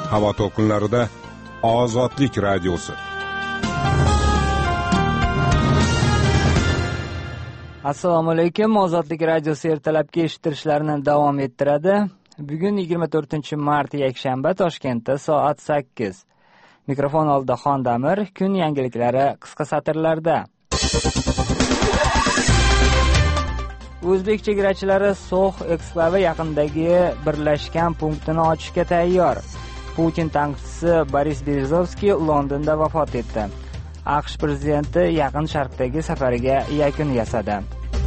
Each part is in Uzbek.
Havo to'lqinlarida Ozodlik radiosi. Assalomu alaykum. Ozodlik radiosi ertalabki eshittirishlarini davom ettiradi. Bugun 24-mart yakshanba, Toshkentda soat 8. Mikrofon oldida Xondamir. Kun yangiliklari qisqa satrlarda. O'zbek chegarachilari So'x eksklavi yaqinidagi birlashgan punktini ochishga tayyor. Putin tanqidchisi Boris Berezovskiy Londonda vafot etdi. AQSh prezidenti Yaqin Sharqdagi safariga yakun yasadi.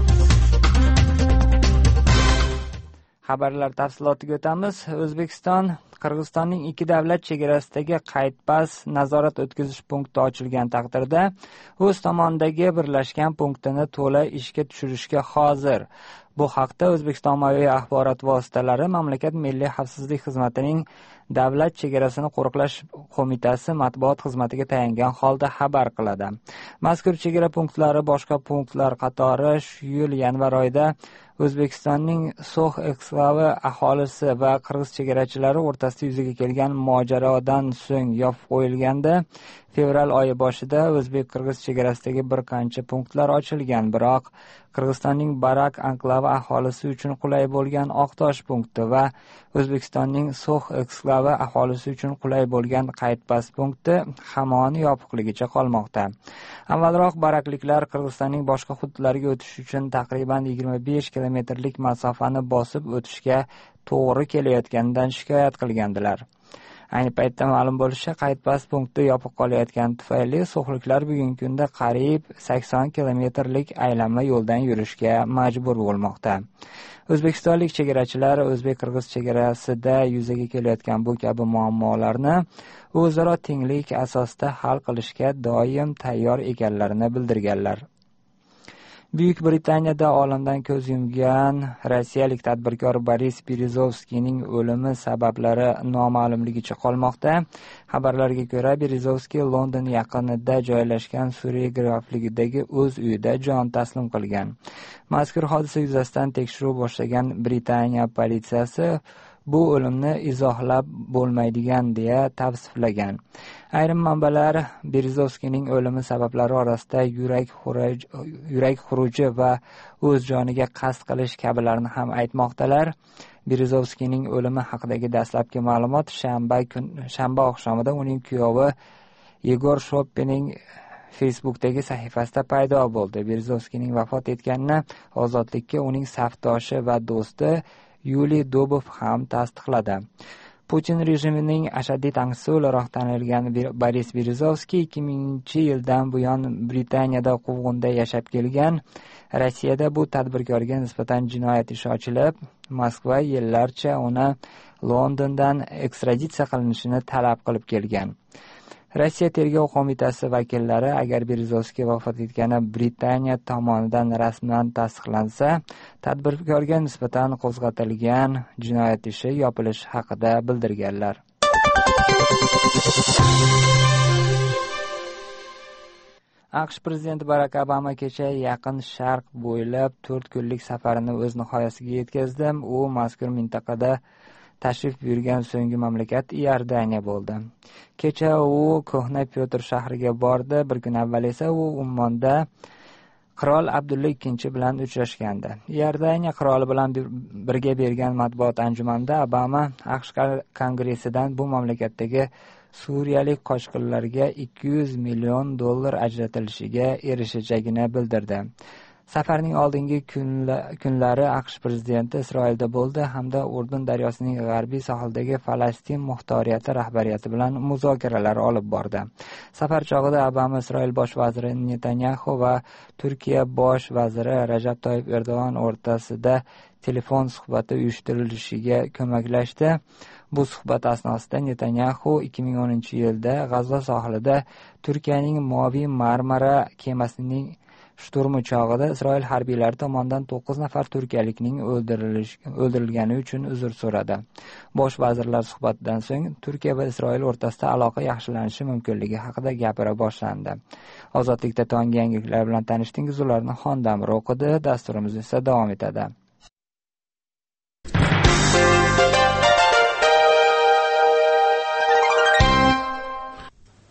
Xabarlar tafsilotiga o'tamiz. O'zbekiston Qirg'izistonning ikki davlat chegarasidagi qaydpas nazorat o'tkazish punkti ochilgan taqdirda o'z tomonidagi birlashgan punktini to'la ishga tushirishga hozir. Bu haqda O'zbekiston ommaviy axborot vositalari mamlakat Milliy xavfsizlik xizmatining Davlat chegarasini qo'riqlash qo'mitasi matbuot xizmatiga tayangan holda xabar qiladi. Mazkur chegara punktlari boshqa punktlar qatori shu yil yanvar oyida O'zbekistonning So'x eksklavi aholisi va qirg'iz chegarachilari o'rtasida yuzaga kelgan mojarodan so'ng yopib qo'yilgandi. Fevral oyi boshida o'zbek-qirg'iz chegarasidagi bir qancha punktlar ochilgan, biroq Qirg'izistonning Barak anklavi aholisi uchun qulay bo'lgan Oqtosh punkti va O'zbekistonning So'x eksklavi aholisi uchun qulay bo'lgan Qaydpas punkti hamon yopiqligicha qolmoqda. Avvalroq barakliklar Qirg'izistonning boshqa hududlariga o'tish uchun taqriban 25 kilometrlik masofani bosib o'tishga to'g'ri kelayotganidan shikoyat qilgandilar. Ayni paytda ma'lum bo'lishicha, Qaydpas punkti yopiq qolayotgani tufayli so'xliklar bugungi kunda qariyb 80 kilometrlik aylanma yo'ldan yurishga majbur bo'lmoqda. O'zbekistonlik chegarachilar o'zbek-qirg'iz chegarasida yuzaga kelayotgan bu kabi muammolarni o'zaro tenglik asosida hal qilishga doim tayyor ekanlarini bildirganlar. Buyuk Britaniyada olamdan ko'z yumgan rossiyalik tadbirkor Boris Berezovskiyning o'limi sabablari noma'lumligicha qolmoqda. Xabarlarga ko'ra, Berezovskiy London yaqinida joylashgan Suriya grafligidagi o'z uyida jon taslim qilgan. Mazkur hodisa yuzasidan tekshiruv boshlagan Britaniya politsiyasi bu o'limni izohlab bo'lmaydigan deya tavsiflagan. Ayrim manbalar Berezovskiyning o'limi sabablari orasida yurak xuruji va o'z joniga qasd qilish kabilarni ham aytmoqdalar. Berezovskiyning o'limi haqidagi dastlabki ma'lumot shanba oqshomida uning kuyovi Yegor Shoppening Facebook'dagi sahifasida paydo bo'ldi. Berezovskiyning vafot etganini Ozodlikka uning safdoshi va do'sti Yuliy Dobov ham tasdiqladi. Putin rejimining ashaddiy tanqidchisi o'laroq tanilgan Boris Berezovskiy 2000-yildan buyon Britaniyada quvg'inda yashab kelgan. Rossiyada bu tadbirkorga nisbatan jinoyat ishi ochilib, Moskva yillarcha uni Londondan ekstraditsiya qilinishini talab qilib kelgan. Rossiya tergov qo'mitasi vakillari agar Berezovskiy vafot etgani Britaniya tomonidan rasman tasdiqlansa, tadbirkorga nisbatan qo'zg'atilgan jinoyat ishi yopilishi haqida bildirganlar. AQSh prezidenti Barak Obama kecha Yaqin Sharq bo'ylab 4 kunlik safarini o'z nihoyasiga yetkazdi. U mazkur mintaqada tashrif buyurgan so'nggi mamlakat Iordaniya bo'ldi. Kecha u Ko'hna Pyotr shahriga bordi. Bir kun avval esa u Ummonda qirol Abdulla II bilan uchrashgandi. Iordaniya qiroli bilan birga bergan matbuot anjumanida Obama AQSh kongressidan bu mamlakatdagi suriyalik qochqinlarga $200 million ajratilishiga erishajagini bildirdi. Safarning oldingi kunlari AQSh prezidenti Isroilda bo'ldi hamda Urdun daryosining g'arbiy sohilidagi Falastin muxtoriyati rahbariyati bilan muzokaralar olib bordi. Safar chog'ida Obama Isroil bosh vaziri Netanyahu va Turkiya bosh vaziri Rajab Toyyib Erdo'g'on o'rtasida telefon suhbati uyushtirilishiga ko'maklashdi. Bu suhbat asnosida Netanyahu 2010-yilda G'azo sohilida Turkiyaning Moviy Marmara kemasining shturmi chog'ida Isroil harbiylari tomonidan 9 nafar turkiyalikning o'ldirilgani uchun uzr so'radi. Bosh vazirlar suhbatidan so'ng Turkiya va Isroil o'rtasida aloqa yaxshilanishi mumkinligi haqida gapira boshlandi. Ozodlikda tonggi yangiliklar bilan tanishdingiz, ularni Xondamir o'qidi. Dasturimiz esa davom etadi.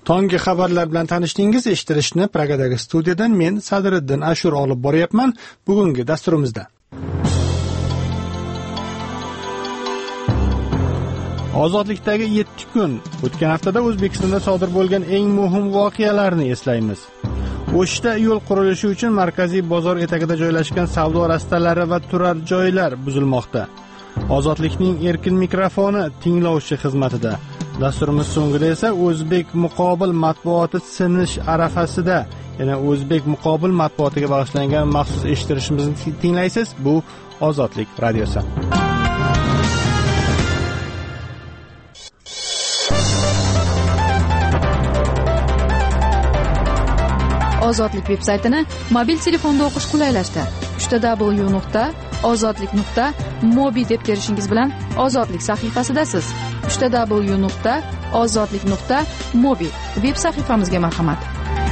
Tonggi xabarlar bilan tanishdingiz. Eshittirishni Pragadagi studiyadan men Sadriddin Ashur olib boryapman. Bugungi dasturimizda ozodlikdagi 7 kun. O'tgan haftada O'zbekistonda sodir bo'lgan eng muhim voqealarni eslaymiz. O'shda yo'l qurilishi uchun markaziy bozor etagida joylashgan savdo rastalari va turar joylar buzilmoqda. Ozodlikning erkin mikrofoni tinglovchi xizmatida. Dasturimiz so'ngida esa o'zbek muqobil matbuoti sinish arafasida, ya'ni o'zbek muqobil matbuotiga bag'ishlangan maxsus eshittirishimizni tinglaysiz. Bu Ozodlik radiosi. Ozodlik veb-saytini mobil telefonda o'qish qulaylashdi. www.ozodlik.mobi deb terishingiz bilan Ozodlik sahifasidasiz. www.ozodlik.mobi veb sahifamizga marhamat.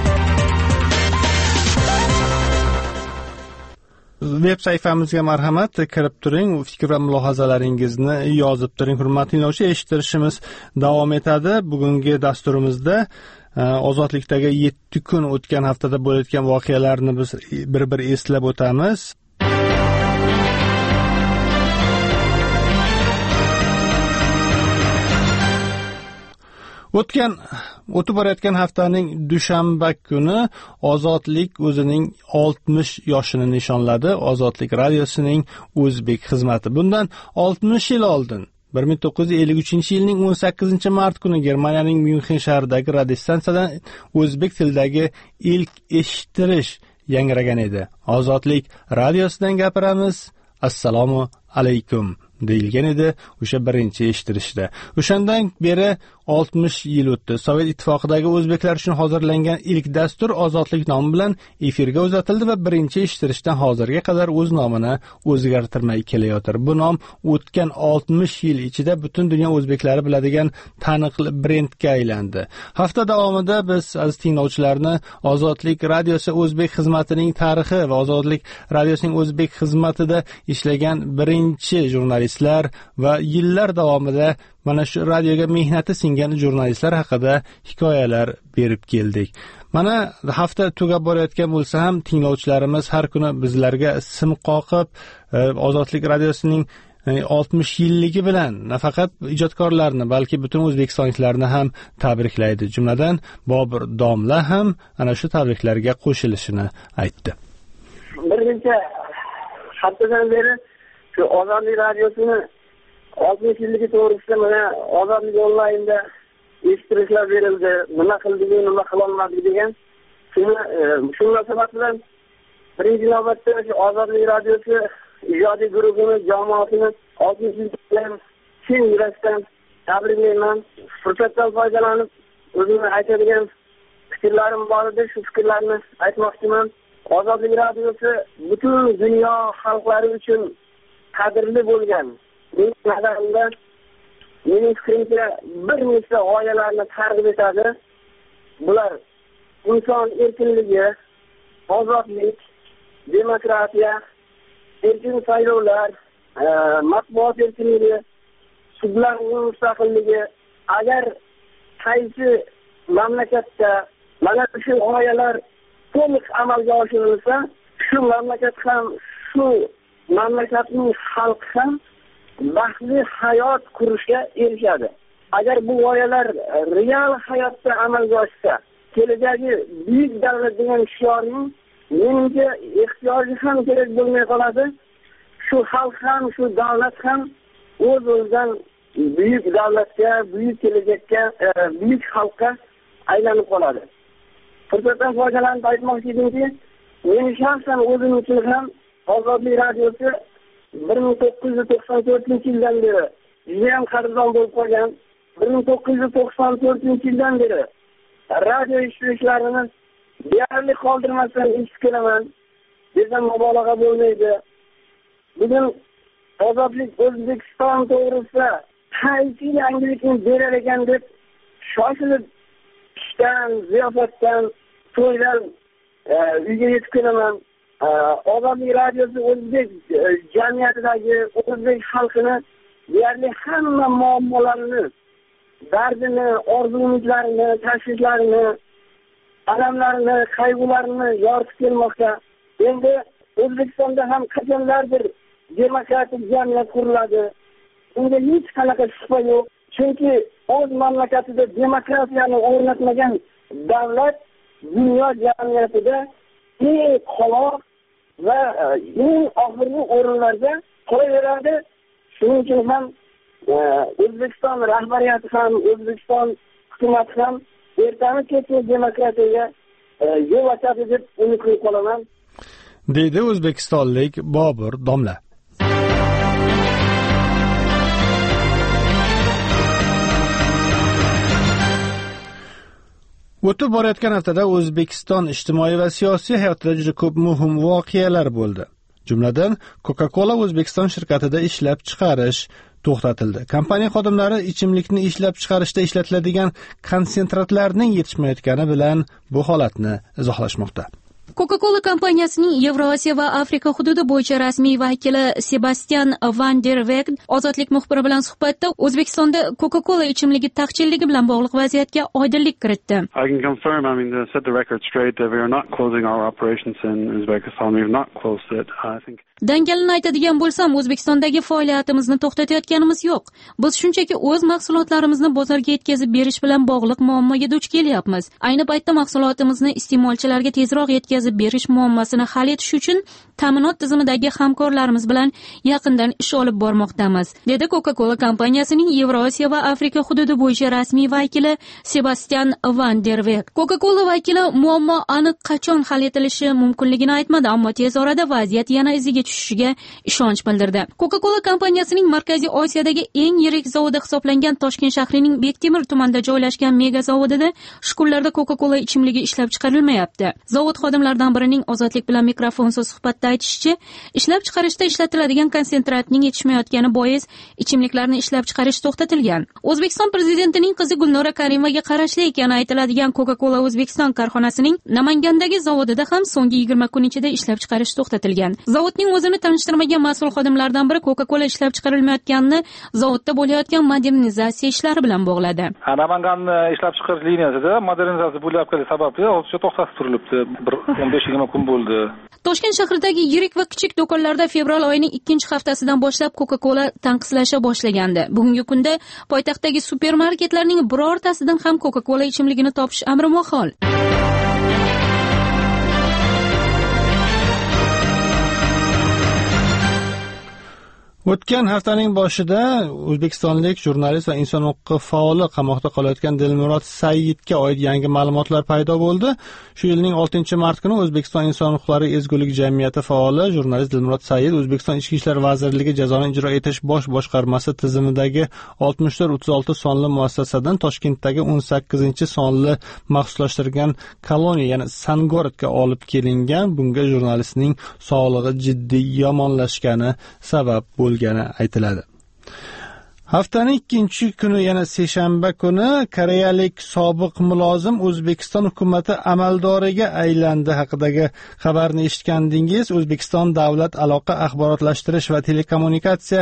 Veb sayfamizga marhamat, kirib turing, fikr va mulohazalaringizni yozib turing. Hurmatli tinglovchi, eshittirishimiz davom etadi. Bugungi dasturimizda ozodlikdagi 7 kun o'tgan haftada bo'layotgan voqealarni biz bir eslab o'tamiz. O'tib borayotgan haftaning dushanba kuni Ozodlik o'zining 60 yoshini nishonladi. Ozodlik radiosining o'zbek xizmati. Bundan 60 yil oldin 1953-yilning 18-mart kuni Germaniyaning Myunxen shahridagi radiostansiyadan o'zbek tilidagi ilk eshittirish yangragan edi. Ozodlik radiosidan gapiramiz. Assalomu alaykum deyilgan edi o'sha birinchi eshittirishda. O'shandan beri 60 yil o'tdi. Sovet ittifoqidagi o'zbeklar uchun hozirlangan ilk dastur Ozodlik nomi bilan efirga uzatildi va birinchi eshittirishdan hozirga qadar o'z nomini o'zgartirmay kelayotir. Bu nom o'tgan 60 yil ichida butun dunyo o'zbeklari biladigan taniqli brendga aylandi. Hafta davomida biz aziz tinglovchilarni Ozodlik radiosi o'zbek xizmatining tarixi va Ozodlik radiosining o'zbek xizmatida ishlagan birinchi jurnalistlar va yillar davomida mana shu radioga mehnati singan jurnalistlar haqida hikoyalar berib keldik. Mana hafta tugab borayotgan bo'lsa ham tinglovchilarimiz har kuni bizlarga sim qoqib Ozodlik radiosining 60 yilligi bilan nafaqat ijodkorlarni, balki butun o'zbekistonliklarni ham tabriklaydi. Jumladan Bobur domla ham ana shu tabriklarga qo'shilishini aytdi. Bir necha haftadan beri shu Ozodlik radiosini 60 yilligi to'g'risida mana Ozodlik onlaynda eshittirishlar berildi. Nima qildik, nima qila olmadik degan. Shu munosabat bilan birinchi navbatda shu Ozodlik radiosi ijodiy guruhini, jamoatini 60 yil bilan chin yurakdan tabriklayman. Fursatdan foydalanib o'zimni aytadigan fikrlarim bor edi. Shu fikrlarni aytmoqchiman. Ozodlik radiosi butun dunyo xalqlari uchun qadrli bo'lgan. Mening fikrimcha bir nechta g'oyalarni targ'ib etadi. Bular inson erkinligi, ozodlik, demokratiya, erkin saylovlar, matbuot erkinligi, sudlarning mustaqilligi. Agar qaysi mamlakatda mana shu g'oyalar to'liq amalga oshirilsa, shu mamlakat ham, shu mamlakatning xalqi ham baxtli hayot qurishga erishadi. Agar bu g'oyalar real hayotda amalga oshsa, kelajagi buyuk davlat degan shiorning menimcha ehtiyoji ham kerak bo'lmay qoladi. Shu xalq ham, shu davlat ham o'z-o'zidan buyuk davlatga, buyuk kelajakka, buyuk xalqqa aylanib qoladi. Fursatdan foydalanib aytmoqchi edimki, men shaxsan o'zim uchun ham Ozodlik radiosi 1994-yildan beri juda ham qadrdon bo'lib qolgan. 1994-yildan beri radio eshittirishlarini deyarli qoldirmasdan eshitib kelaman desam mubolag'a bo'lmaydi. Bugun Ozodlik O'zbekiston to'g'risida qaysi yangilikni berar ekan deb shoshilib ishdan, ziyofatdan, to'ydan uyga yetib kelaman. Ozodlik radiosi o'zbek jamiyatidagi o'zbek xalqini deyarli hamma muammolarini dardini, orzu-umidlarini, tashvishlarini, alamlarini, qayg'ularini yoritib kelmoqda. Endi O'zbekistonda ham qachonlardir demokratik jamiyat quriladi. Bunga hech qanaqa shubha yo'q. Chunki o'z mamlakatida demokratiyani o'rnatmagan davlat dunyo jamiyatida eng qoloq va eng oxirgi o'rinlarda qolaveradi. Shuning uchun ham O'zbekiston rahbariyati ham, O'zbekiston hukumati ham ertami-kechmi demokratiyaga yo'l ochadi deb umid qilib qolaman. Deydi o'zbekistonlik Bobur domla. O'tib borayotgan haftada O'zbekiston ijtimoiy va siyosiy hayotida juda ko'p muhim voqealar bo'ldi. Jumladan, Coca-Cola O'zbekiston shirkatida ishlab chiqarish to'xtatildi. Kompaniya xodimlari ichimlikni ishlab chiqarishda ishlatiladigan konsentratlarning yetishmayotgani bilan bu holatni izohlashmoqda. Coca-Cola kompaniyasining Yevrosiyo va Afrika hududi bo'yicha rasmiy vakili Sebastian van der Weg Ozodlik muxbiri bilan suhbatda O'zbekistonda Coca-Cola ichimligi taqchilligi bilan bog'liq vaziyatga oydinlik kiritdi. I can confirm, to set the record straight, that we are not closing our operations in Uzbekistan. We have not closed it. I think Dangalini aytadigan bo'lsam, O'zbekistondagi faoliyatimizni to'xtatayotganimiz yo'q. Biz shunchaki o'z mahsulotlarimizni bozorga yetkazib berish bilan bog'liq muammoga duch kelyapmiz. Ayni paytda mahsulotimizni iste'molchilarga tezroq yetkazib berish muammosini hal etish uchun ta'minot tizimidagi hamkorlarimiz bilan yaqindan ish olib bormoqdamiz, dedi Coca-Cola kompaniyasining Yevrosiyo va Afrika hududi bo'yicha rasmiy vakili Sebastian van der Weg. Coca-Cola vakili muammo aniq qachon hal etilishi mumkinligini aytmadi, ammo tez orada vaziyat yana iziga tushishiga ishonch bildirdi. Coca-Cola kompaniyasining Markaziy Osiyodagi eng yirik zavodi hisoblangan Toshkent shahrining Bektemir tumanida joylashgan mega zavodida shu kunlarda Coca-Cola ichimligi ishlab chiqarilmayapti. Zavod xodimlaridan birining Ozodlik bilan mikrofonsiz suhbatda aytishicha, ishlab chiqarishda ishlatiladigan konsentratning yetishmayotgani bois ichimliklarni ishlab chiqarish to'xtatilgan. O'zbekiston prezidentining qizi Gulnora Karimovga qarashli ekani aytiladigan Coca-Cola O'zbekiston korxonasining Namangandagi zavodida ham so'nggi 20 kun ichida ishlab chiqarish to'xtatilgan. Zavodning o'zini tanishtirmagan mas'ul xodimlardan biri Coca-Cola ishlab chiqarilmayotganini zavodda bo'layotgan modernizatsiya ishlari bilan bog'ladi. Namanganda ishlab chiqarish liniyasida modernizatsiya bo'layotgani sababli hozircha to'xtatib turilibdi. 15-20 kun bo'ldi. Toshkent shahridagi yirik va kichik do'konlarda fevral oyining 2-haftasidan boshlab Coca-Cola tanqislasha boshlagandi. Bugungi kunda poytaxtdagi supermarketlarning birortasidan ham Coca-Cola ichimligini topish amri mahol. O'tgan haftaning boshida o'zbekistonlik jurnalist va inson huquqi faoli qamoqda qolayotgan Dilmurod Saidga oid yangi ma'lumotlar paydo bo'ldi. Shu yilning 6-mart kuni O'zbekiston inson huquqlari ezgulik jamiyati faoli jurnalist Dilmurod Said O'zbekiston Ichki ishlar vazirligi jazoni ijro etish bosh boshqarmasi tizimidagi 6436 sonli muassasadan Toshkentdagi 18-sonli maxsuslashtirilgan koloniya, ya'ni Sangorodga olib kelingan. Bunga jurnalistning sog'lig'i jiddiy yomonlashgani sabab bo'lgan aytiladi. Haftaning 2-kuni, yana seshanba kuni, koreyalik sobiq mulozim O'zbekiston hukumati amaldoriga aylandi haqidagi xabarni eshitgandingiz. O'zbekiston Davlat aloqa axborotlashtirish va telekommunikatsiya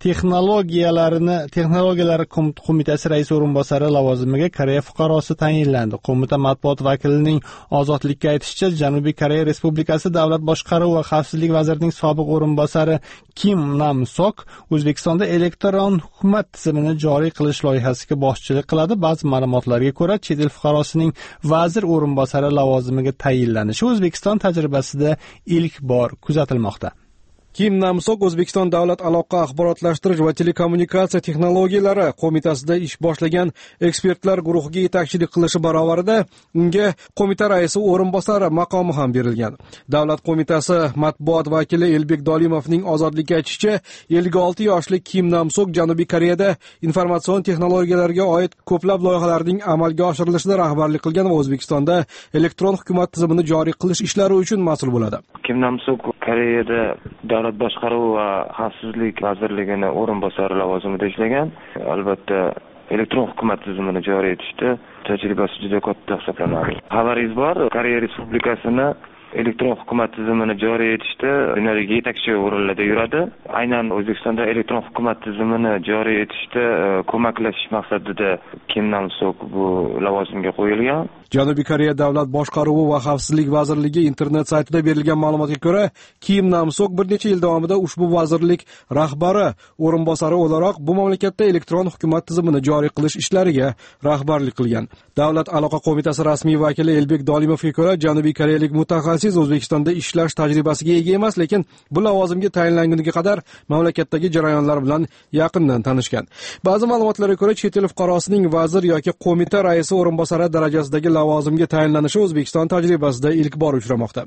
texnologiyalari qo'mitasi raisi o'rinbosari lavozimiga Koreya fuqarosi tayinlandi. Qo'mita matbuot vakilining Ozodlikka aytishicha, Janubiy Koreya Respublikasi davlat boshqaruvi va xavfsizlik vazirining sobiq o'rinbosari Kim Nam-sok O'zbekistonda elektron hukumat tizimini joriy qilish loyihasiga boshchilik qiladi. Ba'zi ma'lumotlarga ko'ra, chet el fuqarosining vazir o'rinbosari lavozimiga tayinlanishi O'zbekiston tajribasida ilk bor kuzatilmoqda. Kim Nam-sok O'zbekiston Davlat aloqa axborotlashtirish va telekommunikatsiya texnologiyalari qo'mitasida ish boshlagan ekspertlar guruhiga yetakchilik qilishi barobarida unga qo'mita raisi o'rinbosari maqomi ham berilgan. Davlat qo'mitasi matbuot vakili Elbek Dolimovning Ozodlikka aytishicha, 56 yoshli Kim Nam-sok Janubiy Koreyada informatsion texnologiyalarga oid ko'plab loyihalarning amalga oshirilishida rahbarlik qilgan va O'zbekistonda elektron hukumat tizimini joriy qilish ishlari uchun mas'ul bo'ladi. Kim Nam-sok Koreyada Davlat boshqaruvi va xavfsizlik vazirligini o'rinbosari lavozimida ishlagan. Albatta, elektron hukumat tizimini joriy etishda tajribasi juda katta hisoblanadi. Xabaringiz bor, Koreya Respublikasini elektron hukumat tizimini joriy etishda dunyodagi yetakchi o'rinlarda yuradi. Aynan O'zbekistonda elektron hukumat tizimini joriy etishda ko'maklashish maqsadida Kim Nam-sok bu lavozimga qo'yilgan. Janubiy Koreya davlat boshqaruvi va xavfsizlik vazirligi internet saytida berilgan ma'lumotga ko'ra, Kim Nam-sok bir necha yil davomida ushbu vazirlik rahbari o'rinbosari o'laroq bu mamlakatda elektron hukumat tizimini joriy qilish ishlariga rahbarlik qilgan. Davlat aloqa qo'mitasi rasmiy vakili Elbek Dolimovga ko'ra, janubiy koreyalik mutaxassis O'zbekistonda ishlash tajribasiga ega emas, lekin bu lavozimga tayinlanguniga qadar mamlakatdagi jarayonlar bilan yaqindan tanishgan. Ba'zi ma'lumotlarga ko'ra, chet el fuqarosining vazir yoki qo'mita raisi o'rinbosari darajasidagi lavozimga tayinlanishi O'zbekiston tajribasida ilk bor uchramoqda.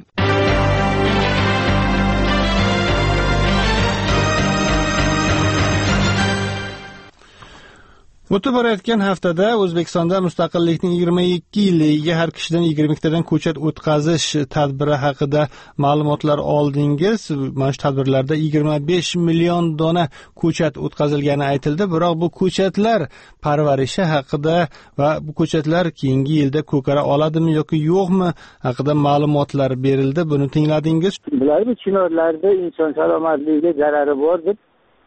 O'tib borayotgan haftada O'zbekistonda mustaqillikning 22 yilligiga har kishidan 20 tadan ko'chat o'tkazish tadbiri haqida ma'lumotlar oldingiz. Mana shu tadbirlarda 25 million dona ko'chat o'tkazilgani aytildi, biroq bu ko'chatlar parvarishi haqida va bu ko'chatlar keyingi yilda ko'kara oladimi yoki yo'qmi haqida ma'lumotlar berildi. Buni tingladingiz. Bular chinorlarda inson salomatligiga zarari bor deb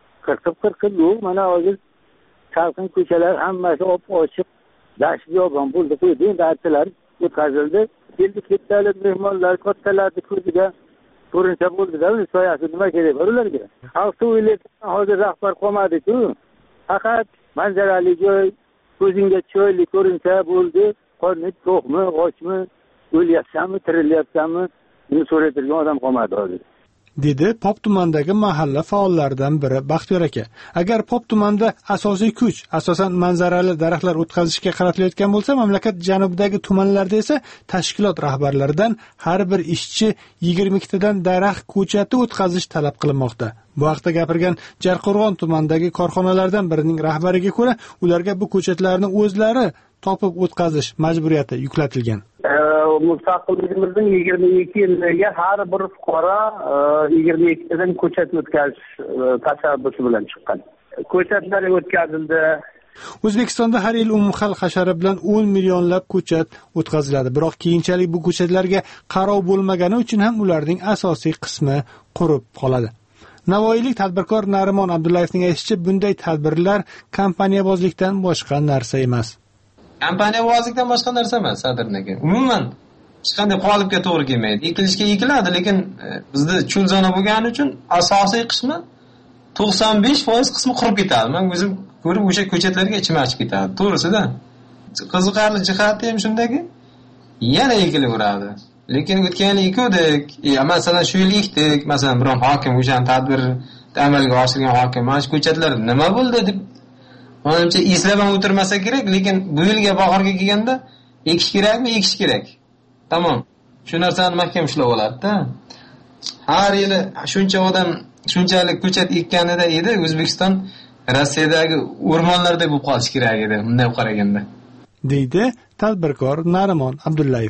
40 yo'q. Mana hozir salqin ko'chalar hammasi ochiq, dasht yo'g'on bo'ldi, qo'ydi, endi aytdilar, o'tkazildi. Keldi-ketdalik mehmonlar kattalarni ko'ziga ko'rinsa bo'ldi-da, soyasi nima kerak bor ularga? Xalq to'ylayotgan hozir rahbar qolmadi-ku. Faqat manzarali joy, ko'zingga chiroyli ko'rinsa bo'ldi, qorni to'qmi, ochmi, o'lyapsanmi, tirilyapsanmi, buni so'raydigan odam qolmadi hozir. Dedi Pop tumanidagi mahalla faollaridan biri Baxtiyor aka. Agar Pop tumanida asosiy kuch asosan manzarali daraxtlar o'tkazishga qaratilayotgan bo'lsa, mamlakat janubidagi tumanlarda esa tashkilot rahbarlaridan har bir ishchi 20 tadan daraxt ko'chati o'tkazish talab qilinmoqda. Bu haqda gapirgan Jarqo'rg'on tumanidagi korxonalardan birining rahbariga ko'ra, ularga bu ko'chatlarni o'zlari topib o'tkazish majburiyati yuklatilgan. Mustaqilligimizning 22 yiliga har bir fuqaro 22 tadan ko'chat o'tkazish tashabbusi bilan chiqqan. Ko'chatlar o'tkazildi. O'zbekistonda har yil umumxalq hashari bilan 10 millionlab ko'chat o'tkaziladi. Biroq keyinchalik bu ko'chatlarga qarov bo'lmagani uchun ham ularning asosiy qismi qurib qoladi. Navoiylik tadbirkor Narimon Abdullayevning aytishicha, bunday tadbirlar kompaniyabozlikdan boshqa narsa emas. Kompaniyabozlikdan boshqa narsa emas, Sadirniki. Umuman hech qanday qolipga to'g'ri kelmaydi. Ekilishga ekiladi, lekin bizda cho'l zona bo'lgani uchun asosiy qismi 95% qismi qurib ketadi. Men o'zim ko'rib o'sha ko'chatlarga ichim achib ketadi. To'g'risida. Qiziqarli jihati ham shundaki, yana ekilaveradi. Lekin o'tgan yil ekdik, masalan shu yil ekdik, masalan biron hokim o'sha tadbirni amalga oshirgan hokim mana shu ko'chatlar nima bo'ldi deb menimcha eslab ham o'tirmasa kerak, lekin bu yilga bahorga kelganda ekish kerakmi, ekish kerak. Tamom. Shu narsani mahkam ushlab oladi-da. Har yili shuncha odam shunchalik ko'chat ekkanida edi, O'zbekiston Rossiyadagi o'rmonlardek bo'lib qolish kerak edi, bunday qaraganda. Deydi tadbirkor Narimon Abdullayev.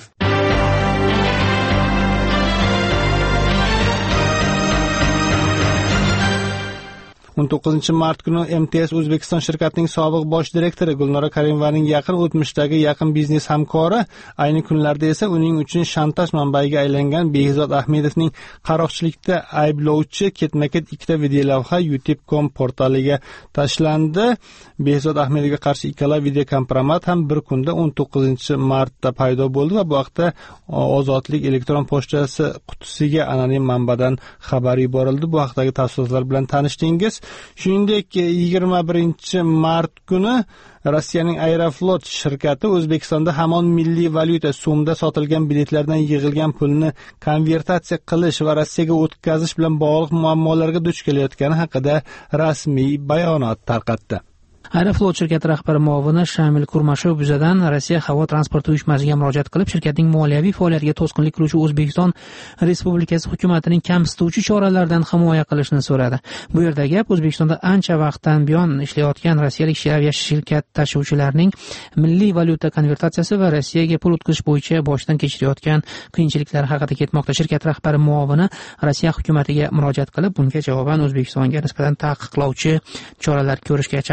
19 mart kuni MTS O'zbekiston shirkatining sobiq bosh direktori Gulnora Karimovaning yaqin o'tmishdagi yaqin biznes hamkori, ayni kunlarda esa uning uchun shantaj manbaiga aylangan Behzod Ahmedovning qaroqchilikda ayblovchi ketma-ket ikkita videolavha YouTube.com portaliga tashlandi. Behzod Ahmedovga qarshi ikkala video kompromat ham bir kunda 19 martda paydo bo'ldi va bu haqda Ozodlik elektron pochtasi qutisiga anonim manbadan xabar yuborildi. Bu haqdagi tafsilotlar bilan tanishdingiz. Shuningdek 21 mart kuni Rossiyaning Aeroflot shirkati O'zbekistonda hamon milliy valyuta so'mda sotilgan biletlardan yig'ilgan pulni konvertatsiya qilish va Rossiyaga o'tkazish bilan bog'liq muammolarga duch kelayotgani haqida rasmiy bayonot tarqatdi. Aeroflot shirkati rahbari muovini Shamil Kurmashev bizadan Rossiya havo transporti uyushmasiga murojaat qilib, shirkatning moliyaviy faoliyatiga to'sqinlik qiluvchi O'zbekiston Respublikasi hukumatining kamsituvchi choralaridan himoya qilishni so'radi. Bu yerda gap O'zbekistonda ancha vaqtdan buyon ishlayotgan rossiyalik aviashirkat tashuvchilarining milliy valyuta konvertatsiyasi va Rossiyaga pul o'tkazish bo'yicha boshdan kechirayotgan qiyinchiliklar haqida ketmoqda. Shirkat rahbari muovini Rossiya hukumatiga murojaat qilib, bunga javoban O'zbekistonga nisbatan taqiqlovchi choralar ko'rishga chaqirdi.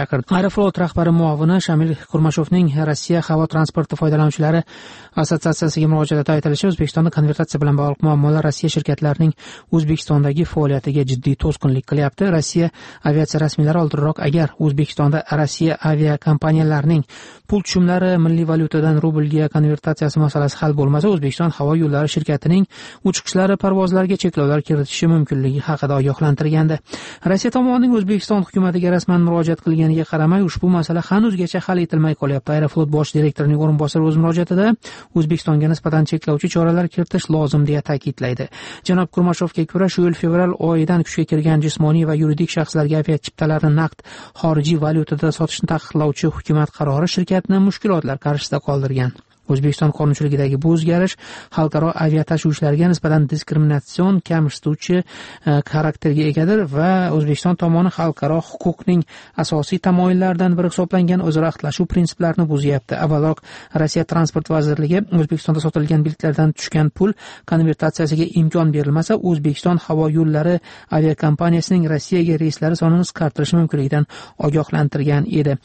Aeroflot rahbari muovini Shamil Kurmashovning Rossiya havo transporti foydalanuvchilari assotsiatsiyasiga murojaatida aytilishicha, O'zbekistonda konvertatsiya bilan bog'liq muammolar Rossiya shirkatlarining O'zbekistondagi faoliyatiga jiddiy to'sqinlik qilyapti. Rossiya aviatsiya rasmiylari oldinroq agar O'zbekistonda Rossiya aviakompaniyalarining pul tushumlari milliy valyutadan rublga konvertatsiyasi masalasi hal bo'lmasa, O'zbekiston havo yo'llari shirkatining uchish-qo'nishlari parvozlariga cheklovlar kiritishi mumkinligi haqida ogohlantirgandi. Rossiya tomonining O'zbekiston hukumatiga rasman murojaat qilganiga qaramay, ushbu masala hanuzgacha hal etilmay qolyapti. Aeroflot bosh direktorining o'rinbosari o'z murojaatida O'zbekistonga nisbatan cheklovchi choralar kiritish lozim deya ta'kidlaydi. Janob Kurmashovga ko'ra, shu yil fevral oyidan kuchga kirgan jismoniy va yuridik shaxslarga aviat chiptalarini naqd xorijiy valyutada sotishni taqiqlovchi hukumat qarori shirkatni mushkulotlar qarshisida qoldirgan. O'zbekiston qonunchiligidagi bu o'zgarish xalqaro aviatashuvchilarga nisbatan diskriminatsion kamsituvchi xarakterga egadir va O'zbekiston tomoni xalqaro huquqning asosiy tamoyillaridan biri hisoblangan o'zaro ahlashuv prinsiplarini buzyapti. Avvalroq Rossiya transport vazirligi O'zbekistonda sotilgan biletlardan tushgan pul konvertatsiyasiga imkon berilmasa, O'zbekiston havo yo'llari aviakompaniyasining Rossiyaga reyslari sonini qisqartirishi mumkinligidan ogohlantirgan edi.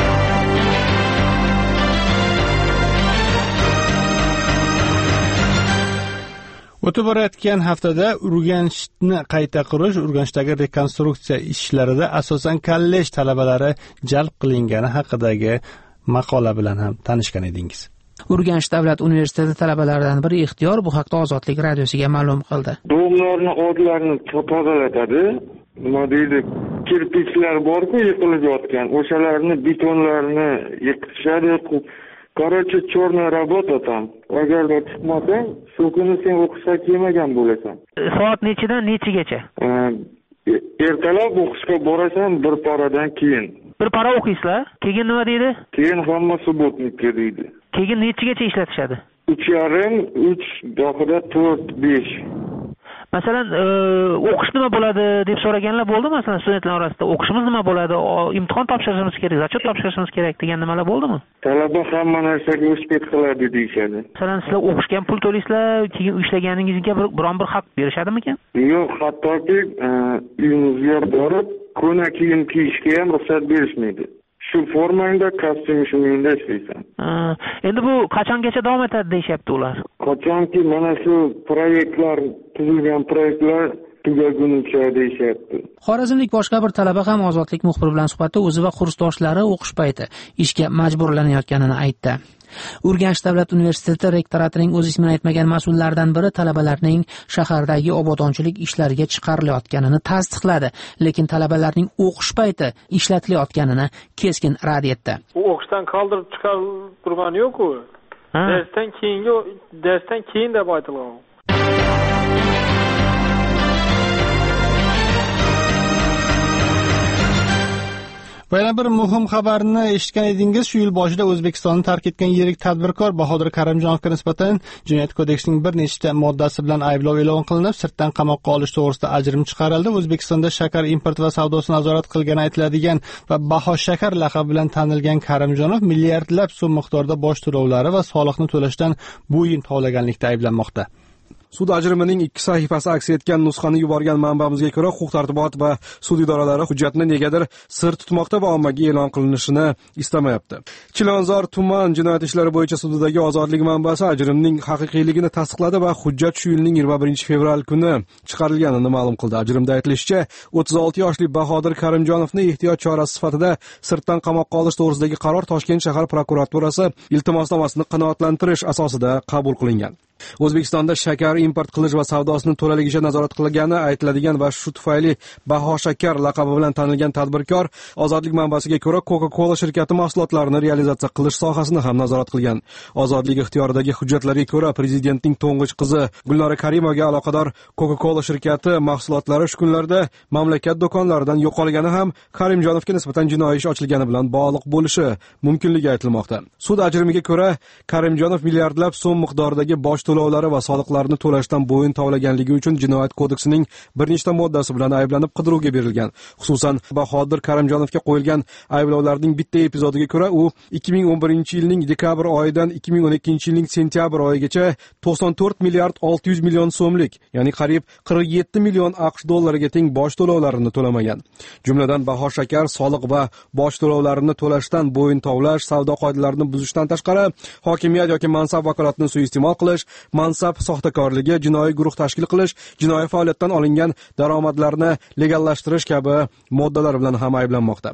O'tib borayotgan haftada Urganchni qayta qurish, Urganchdagi rekonstruksiya ishlarida asosan kollej talabalari jalb qilingani haqidagi maqola bilan ham tanishgan edingiz. Urganch davlat universiteti talabalaridan biri Ixtiyor bu haqda Ozodlik radiosiga ma'lum qildi. Domlarni o'tlarni tozalatadi. Nima deydi? Kirpichlar bor-ku yiqilib yotgan, o'shalarni betonlarni yiqitishadi. Короче, черная работа там. Agarda chiqmasang, shu kuni sen o'qishga kelmagan bo'lasan. Soat nechidan nechigacha? Ertalab o'qishga borasan, bir paradan keyin. Bir para o'qiysizlar? Keyin nima deydi? Keyin hamma subotnikka deydi. Keyin nechigacha ishlatishadi? 3,5, 3, dohida 4, 5. Masalan, o'qish nima bo'ladi deb so'raganlar bo'ldi, masalan, studentlar orasida o'qishimiz nima bo'ladi, imtihon topshirishimiz kerak, zachot topshirishimiz kerak degan nimalar bo'ldimi? Talaba hamma narsaga o'spet qiladi deyishadi. Masalan, sizlar o'qishga pul to'laysizlar, keyin ishlaganingizga biron bir haq berishadimikan? Yo'q, hattoki uyingizga borib, ko'na kiyim kiyishga ham ruxsat berishmaydi. Shu formangda kostyum shuningda ishlaysan. Endi bu qachongacha davom etadi deyapti ular? Qachonki mana shu proyektlar, tuzilgan proyektlar tugagunicha deyapti. Xorazmlik boshqa bir talaba ham Ozodlik muxbiri bilan suhbatda o'zi va kursdoshlari o'qish payti ishga majburlanayotganini aytdi. Urganch davlat universiteti rektoratining o'z ismini aytmagan mas'ullardan biri talabalarning shahardagi obodonchilik ishlariga chiqarilayotganini tasdiqladi, lekin talabalarning o'qish payti ishlatilayotganini keskin rad etdi. U o'qishdan qoldirib chiqarib turgani yo'q-ku. Darsdan keyin deb aytilgan. Va yana bir muhim xabarni eshitgan edingiz. Shu yil boshida O'zbekistonni tark etgan yirik tadbirkor Bahodir Karimjonovga nisbatan Jinoyat kodeksining bir nechta moddasi bilan ayblov e'lon qilinib, sirtdan qamoqqa olish to'g'risida ajrim chiqarildi. O'zbekistonda shakar import va savdosini nazorat qilgani aytiladigan va Baho shakar laqabi bilan tanilgan Karimjonov milliardlab so'm miqdorida boj to'lovlari va soliqni to'lashdan bo'yin tovlaganlikda ayblanmoqda. Sud ajrimining 2 sahifasi aks etgan nusxani yuborgan manbamizga ko'ra, huquq-tartibot va sud idoralari hujjatni negadir sir tutmoqda va ommaga e'lon qilinishini istamayapti. Chilonzor tuman jinoyat ishlari bo'yicha sudidagi Ozodlik manbasi ajrimning haqiqiyligini tasdiqladi va hujjat shu yilning 21 fevral kuni chiqarilganini ma'lum qildi. Ajrimda aytilishicha, 36 yoshli Bahodir Karimjonovni ehtiyot chorasi sifatida sirtdan qamoqqa olish to'g'risidagi qaror Toshkent shahar prokuraturasi iltimosnomasini qanoatlantirish asosida qabul qilingan. O'zbekistonda shakar import qilish va savdosini to'laligicha nazorat qilgani aytiladigan va shu tufayli Baho shakar laqabi bilan tanilgan tadbirkor Ozodlik manbasiga ko'ra Coca-Cola shirkati mahsulotlarini realizatsiya qilish sohasini ham nazorat qilgan. Ozodlik ixtiyoridagi hujjatlarga ko'ra prezidentning to'ng'ich qizi Gulnora Karimovga aloqador Coca-Cola shirkati mahsulotlari shu kunlarda mamlakat do'konlaridan yo'qolgani ham Karimjonovga nisbatan jinoiy ish ochilgani bilan bog'liq bo'lishi mumkinligi aytilmoqda. Sud ajrimiga ko'ra Karimjonov milliardlab so'm miqdoridagi boj to'lovlari va soliqlarni to'lashdan bo'yin tovlaganligi uchun Jinoyat kodeksining bir nechta moddasi bilan ayblanib qidiruvga berilgan. Xususan, Bahodir Karimjonovga qo'yilgan ayblovlarning bitta epizodiga ko'ra, u 2011-yilning dekabr oyidan 2012-yilning sentyabr oyigacha 94 milliard 600 million so'mlik, ya'ni qariyb 47 million AQSh dollariga teng boj to'lovlarini to'lamagan. Jumladan, baho shakar, soliq va boj to'lovlarini to'lashdan bo'yin tovlash, savdo qoidalarini buzishdan tashqari, hokimiyat yoki mansab vakolatini suiiste'mol qilish, mansab soxtakorligi, jinoiy guruh tashkil qilish, jinoiy faoliyatdan olingan daromadlarni legallashtirish kabi moddalar bilan ham ayblanmoqda.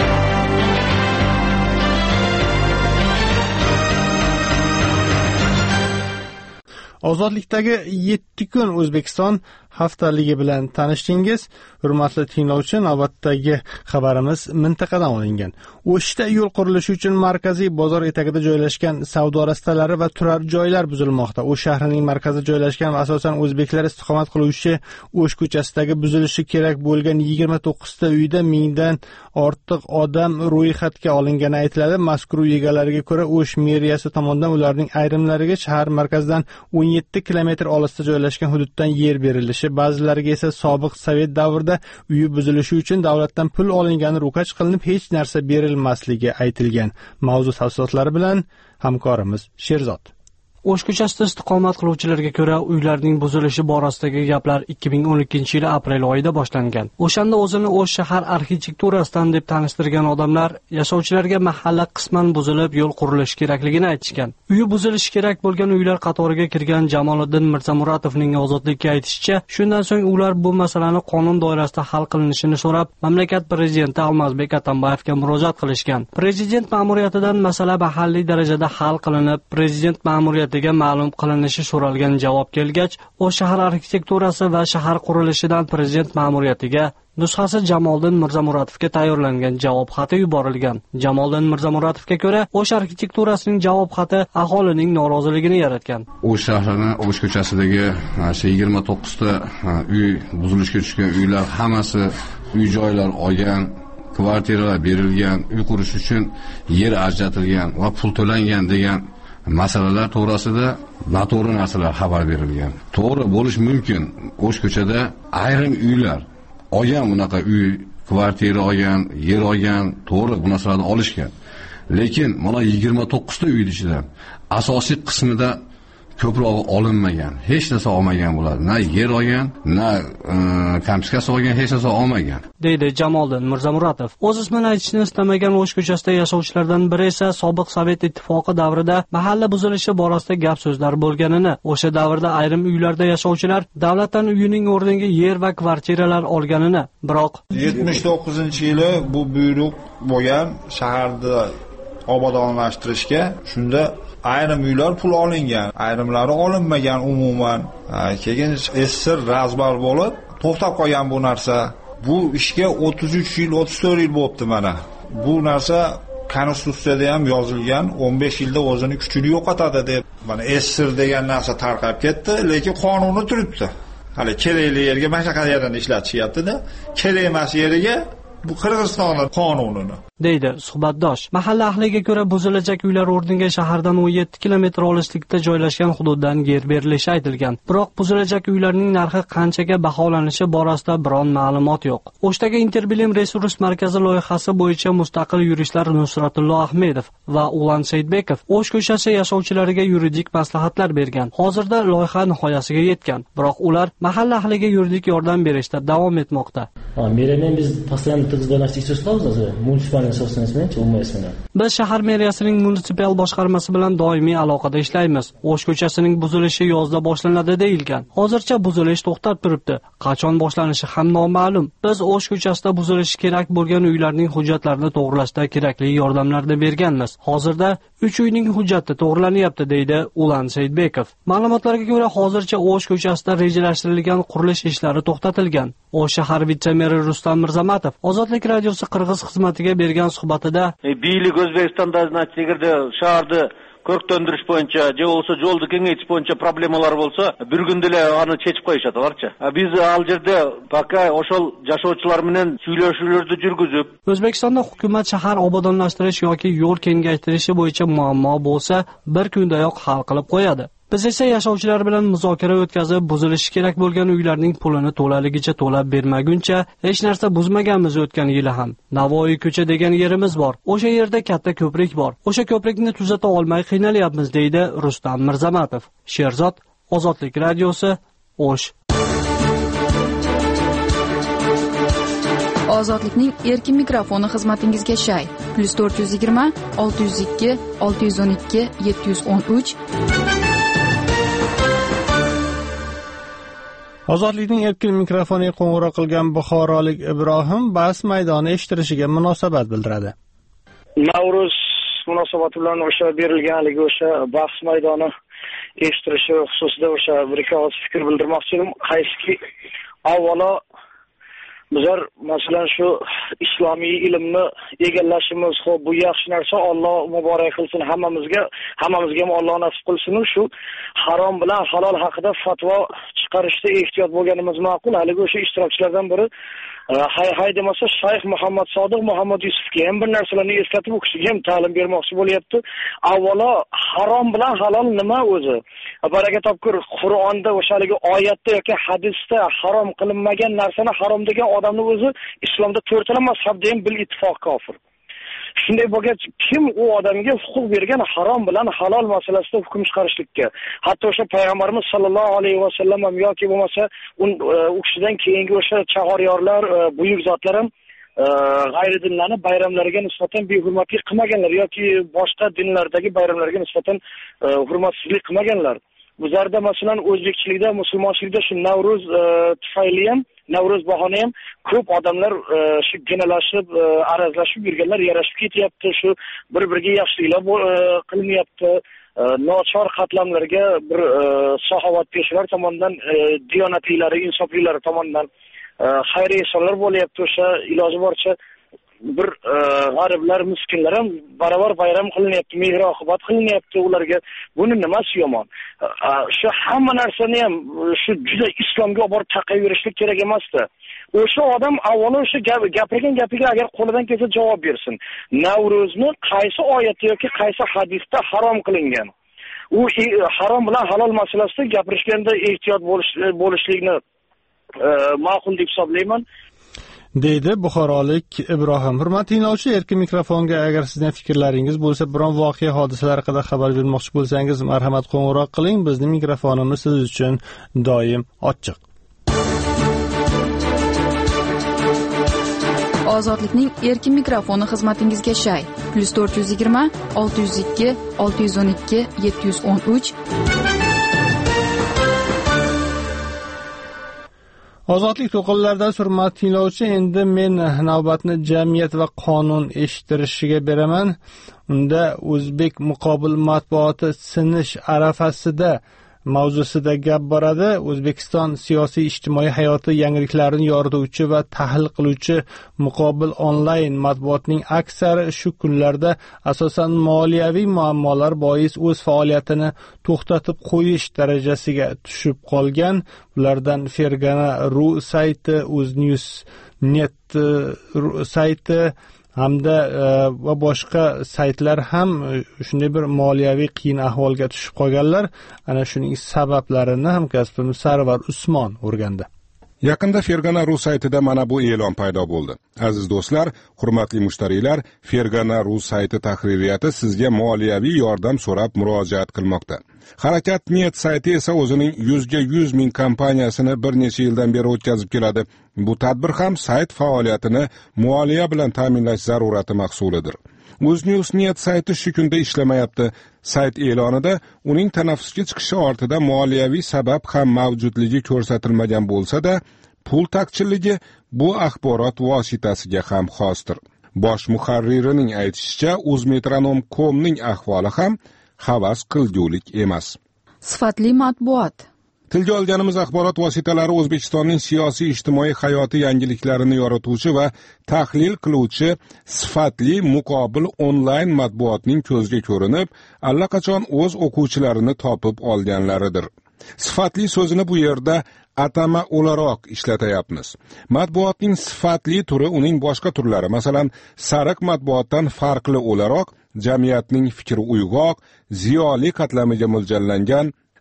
Ozodlikdagi 7 kun O'zbekiston haftaligi bilan tanishdingiz. Hurmatli tinglovchi, navbatdagi xabarimiz mintaqadan olingan. O'shda yo'l qurilishi uchun markaziy bozor etagida joylashgan savdo rastalari va turar joylar buzilmoqda. O'sh shahrining markazida joylashgan va asosan o'zbeklar istiqomat qiluvchi O'sh ko'chasidagi buzilishi kerak bo'lgan 29 ta uyda 1000 dan ortiq odam ro'yxatga olingani aytiladi. Mazkur uy egalariga ko'ra, O'sh meriyasi tomonidan ularning ayrimlariga shahar markazidan 17 kilometr olisda joylashgan hududdan yer berilishi, ba'zilariga esa sobiq Sovet davrida uyi buzilishi uchun davlatdan pul olingani ro'kach qilinib, hech narsa berilmasligi aytilgan. Mavzu tafsilotlari bilan hamkorimiz Sherzod. O'sh ko'chasida istiqomat qiluvchilarga ko'ra, uylarning buzilishi borasidagi gaplar 2012-yil aprel oyida boshlangan. O'shanda o'zini O'sh shahar arxitekturasidan deb tanishtirgan odamlar yashovchilarga mahalla qisman buzilib, yo'l qurilishi kerakligini aytishgan. Uyi buzilishi kerak bo'lgan uylar qatoriga kirgan Jamoliddin Mirzamuratovning Ozodlikka aytishicha, shundan so'ng ular bu masalani qonun doirasida hal qilinishini so'rab, mamlakat prezidenti Almazbek Atambayevga murojaat qilishgan. Prezident ma'muriyatidan masala mahalliy darajada hal qilinib, prezident ma'muriyati ma'lum qilinishi so'ralgan javob kelgach, O'sh shahar arxitekturasi va shahar qurilishidan prezident ma'muriyatiga nusxasi Jamoliddin Mirzamuratovga tayyorlangan javob xati yuborilgan. Jamoliddin Mirzamuratovga ko'ra, O'sh arxitekturasining javob xati aholining noroziligini yaratgan. O'sh shahrining O'sh ko'chasidagi 29 ta uy buzilishga tushgan uylar hammasi uy joylar olgan, kvartiralar berilgan, uy qurish uchun yer ajratilgan va pul to'langan degan masalalar to'g'risida noto'g'ri narsalar xabar berilgan. To'g'ri bo'lish mumkin. O'sh ko'chada ayrim uylar olgan, bunaqa uy, kvartira olgan, yer olgan, to'g'ri bu narsalarni olishgan. Lekin mana 29 ta uy ichidan asosiy qismida ko'proq olinmagan, hech narsa olmagan bo'ladi. Na yer olgan, na kamchikasi olgan, hech narsa olmagan, deydi Jamoliddin Mirzamuratov. O'z ismini aytishni istamagan O'sh ko'chasida yashovchilardan biri esa sobiq Sovet ittifoqi davrida mahalla buzilishi borasida gap so'zlar bo'lganini, o'sha davrda ayrim uylarda yashovchilar davlatdan uyining o'rniga yer va kvartiralar olganini, biroq 79-yili bu buyruq bo'lgan shaharda obodonlashtirishga, shunda ayrim uylar pul olingan, ayrimlari olinmagan umuman. Keyin sir razbar bo'lib to'xtab qolgan bu narsa. Bu ishga 33 yil, 34 yil bo'libdi mana. Bu narsa konstitutsiyada ham yozilgan, 15 yilda o'zini kuchini yo'qotadi deb. Mana sir degan narsa tarqab ketdi, lekin qonuni turibdi. Hali kerakli yerga mashaqqat yerdan ishlatishyapti-da, kerak emas yeriga bu Qirg'izistonning qonunini, deydi suhbatdosh. Mahalla ahliga ko'ra, buzilajak uylar o'rniga shahardan 17 kilometr olislikda joylashgan hududdan yer berilishi aytilgan. Biroq buzilajak uylarning narxi qanchaga baholanishi borasida biron ma'lumot yo'q. O'shdagi Interbilim resurs markazi loyihasi bo'yicha mustaqil yuristlar Nusratullo Ahmedov va Ulan Saidbekov O'sh ko'chasi yashovchilariga yuridik maslahatlar bergan. Hozirda loyiha nihoyasiga yetgan, biroq ular mahalla ahliga yuridik yordam berishda davom etmoqda. Biz shahar meriyasining munisipal boshqarmasi bilan doimiy aloqada ishlaymiz. O'sh ko'chasining buzilishi yozda boshlanadi deyilgan. Hozircha buzilish to'xtab turibdi. Qachon boshlanishi ham noma'lum. Biz O'sh ko'chasida buzilishi kerak bo'lgan uylarning hujjatlarini to'g'rilashda kerakli yordamlarni berganmiz. Hozirda 3 uyning hujjati to'g'rilanyapti, deydi Ulan Saidbekov. Ma'lumotlarga ko'ra, hozircha O'sh ko'chasida rejalashtirilgan qurilish ishlari to'xtatilgan. O'sh shahar vitse-meri Rustam Mirzamatov Ozodlik radiosi Qirg'iz xizmatiga bergan suhbatida, "Biylik O'zbekistonda agarda shaharni ko'rktondirish bo'yicha, je bo'lsa yo'lni kengaytirish bo'yicha problemalari bo'lsa, bir kunda uni chechib qo'yishadi barcha. Biz al yerda faqat o'shol yashovchilar bilan suylashuvlarni yurgizib, O'zbekistonda hukumat shahar obodonlashtirish yoki yo'l kengaytirishi bo'yicha muammo bo'lsa, bir kundayoq hal qilib qo'yadi. Biz esa yashovchilar bilan muzokara o'tkazib, buzilishi kerak bo'lgan uylarning pulini to'laligicha to'lab bermaguncha hech narsa buzmaganmiz o'tgan yili ham. Navoiy ko'cha degan yerimiz bor. O'sha yerda katta ko'prik bor. O'sha ko'prikni tuzata olmay qiynalyapmiz, deydi Rustam Mirzamatov. Sherzod, Ozodlik radiosi, O'sh. Ozodlikning erkin mikrofoni xizmatingizga shay. +420 602 612 713. Ozodlikning erkin mikrofoniga qo'ng'iroq qilgan buxorolik Ibrohim bas maydoni eshittirishiga munosabat bildiradi. Navruz munosabati bilan o'sha berilganligi o'sha bahs maydoni eshittirishi xususida o'sha bir ikki og'iz fikr bildirmoqchi edim. Qaysiki avvalo bizlar masalan shu islomiy ilmni egallashimiz, xo'p bu yaxshi narsa, Alloh muborak qilsin hammamizga ham Alloh nasib qilsin. Shu harom bilan halol haqida fatvo chiqarishda ehtiyot bo'lganimiz ma'qul. Haligi o'sha ishtirokchilardan biri hay demasa Shayx Muhammad Sodiq Muhammad Yusufga ham bir narsalarni eslatib, u kishiga ham ta'lim bermoqchi bo'lyapti. Avvalo harom bilan halol nima o'zi? Baraka topkur, Qur'onda o'shaligi oyatda yoki hadisda harom qilinmagan narsani harom degan odamning o'zi islomda to'rtala mazhabda ham bil ittifoq kofir. Shunday bo'lgach, kim u odamga huquq bergan harom bilan halol masalasida hukm chiqarishlikka? Hatto o'sha payg'ambarimiz sollallohu alayhi vasallam ham yoki bo'lmasa u kishidan keyingi o'sha chaqoryorlar, buyuk zotlar ham g'ayri dinlarni bayramlariga nisbatan behurmatlik qilmaganlar yoki boshqa dinlardagi bayramlarga nisbatan hurmatsizlik qilmaganlar. Bizlarda masalan o'zbekchilikda, musulmonchilikda shu Navruz tufayli ham, Navruz bahona ham ko'p odamlar shu ginalashib, arazlashib yurganlar, yarashib ketyapti, shu bir-biriga yaxshiliklar qilinyapti. Nochor qatlamlarga bir saxovatpeshalar tomonidan, diyonatlilari, insoflilari tomonidan xayriy ihsonlar bo'lyapti. O'sha iloji boricha bir g'ariblar, miskinlar ham baravar bayram qilinyapti, mehr-oqibat qilinyapti ularga. Buni nimasi yomon? Shu hamma narsani ham shu juda islomga olib borib taqayverishlik kerak emasdi. O'sha odam avvalo o'sha gapirgan gapiga agar qo'lidan kelsa javob bersin. Navro'zni qaysi oyatda yoki qaysi hadisda harom qilingan? U harom bilan halol masalasida gapirishganda ehtiyot bo'lishlikni ma'qul deb hisoblayman. Deydi buxorolik Ibrohim. Hurmatli tinglovchi, erkin mikrofonga agar sizning fikrlaringiz bo'lsa, biron voqea hodisalar haqida xabar bermoqchi bo'lsangiz, marhamat qo'ng'iroq qiling. Bizning mikrofonimiz siz uchun doim ochiq. Ozodlikning erkin mikrofoni xizmatingizga shay. +420 602 612 713. Ozodlik to'qinlarida hurmatli tinglovchi, endi men navbatni jamiyat va qonun eshittirishiga beraman. Unda o'zbek muqobil matbuoti sinish arafasida mavzusida gap boradi. O'zbekiston siyosiy ijtimoiy hayoti yangiliklarini yorituvchi va tahlil qiluvchi muqobil onlayn matbuotning aksari shu kunlarda asosan moliyaviy muammolar bois o'z faoliyatini to'xtatib qo'yish darajasiga tushib qolgan. Bulardan Fergana.ru sayti, UzNews.net sayti hamda va boshqa saytlar ham shunday bir moliyaviy qiyin ahvolga tushib qolganlar. Ana shuning sabablarini hamkasbimiz Sarvar Usmon o'rgandi. Yaqinda Fergana.ru saytida mana bu e'lon paydo bo'ldi. Aziz do'stlar, hurmatli mushtariylar, Fergana.ru sayti tahririyati sizga moliyaviy yordam so'rab murojaat qilmoqda. Harakat.net sayti esa o'zining 100 ming kompaniyasini bir necha yildan beri o'tkazib keladi. Bu tadbir ham sayt faoliyatini moliya bilan ta'minlash zarurati mahsulidir. UzNews.net sayti shu kunda ishlamayapti. Sayt e'lonida uning tanaffusga chiqishi ortida moliyaviy sabab ham mavjudligi ko'rsatilmagan bo'lsa-da, pul taqchilligi bu axborot vositasiga ham xosdir. Bosh muharririning aytishicha, Uzmetronom.com'ning ahvoli ham havas qilgulik emas. Sifatli matbuot. Tilga olganimiz axborot vositalari O'zbekistonning siyosiy ijtimoiy hayoti yangiliklarini yorituvchi va tahlil qiluvchi sifatli muqobil onlayn matbuotning ko'zga ko'rinib, allaqachon o'z o'quvchilarini topib olganlaridir. Sifatli so'zini bu yerda atama o'laroq ishlatayapmiz. Matbuotning sifatli turi uning boshqa turlari, masalan, sariq matbuotdan farqli o'laroq jamiyatning fikri uyg'oq, ziyoli qatlamiga mo'ljallangan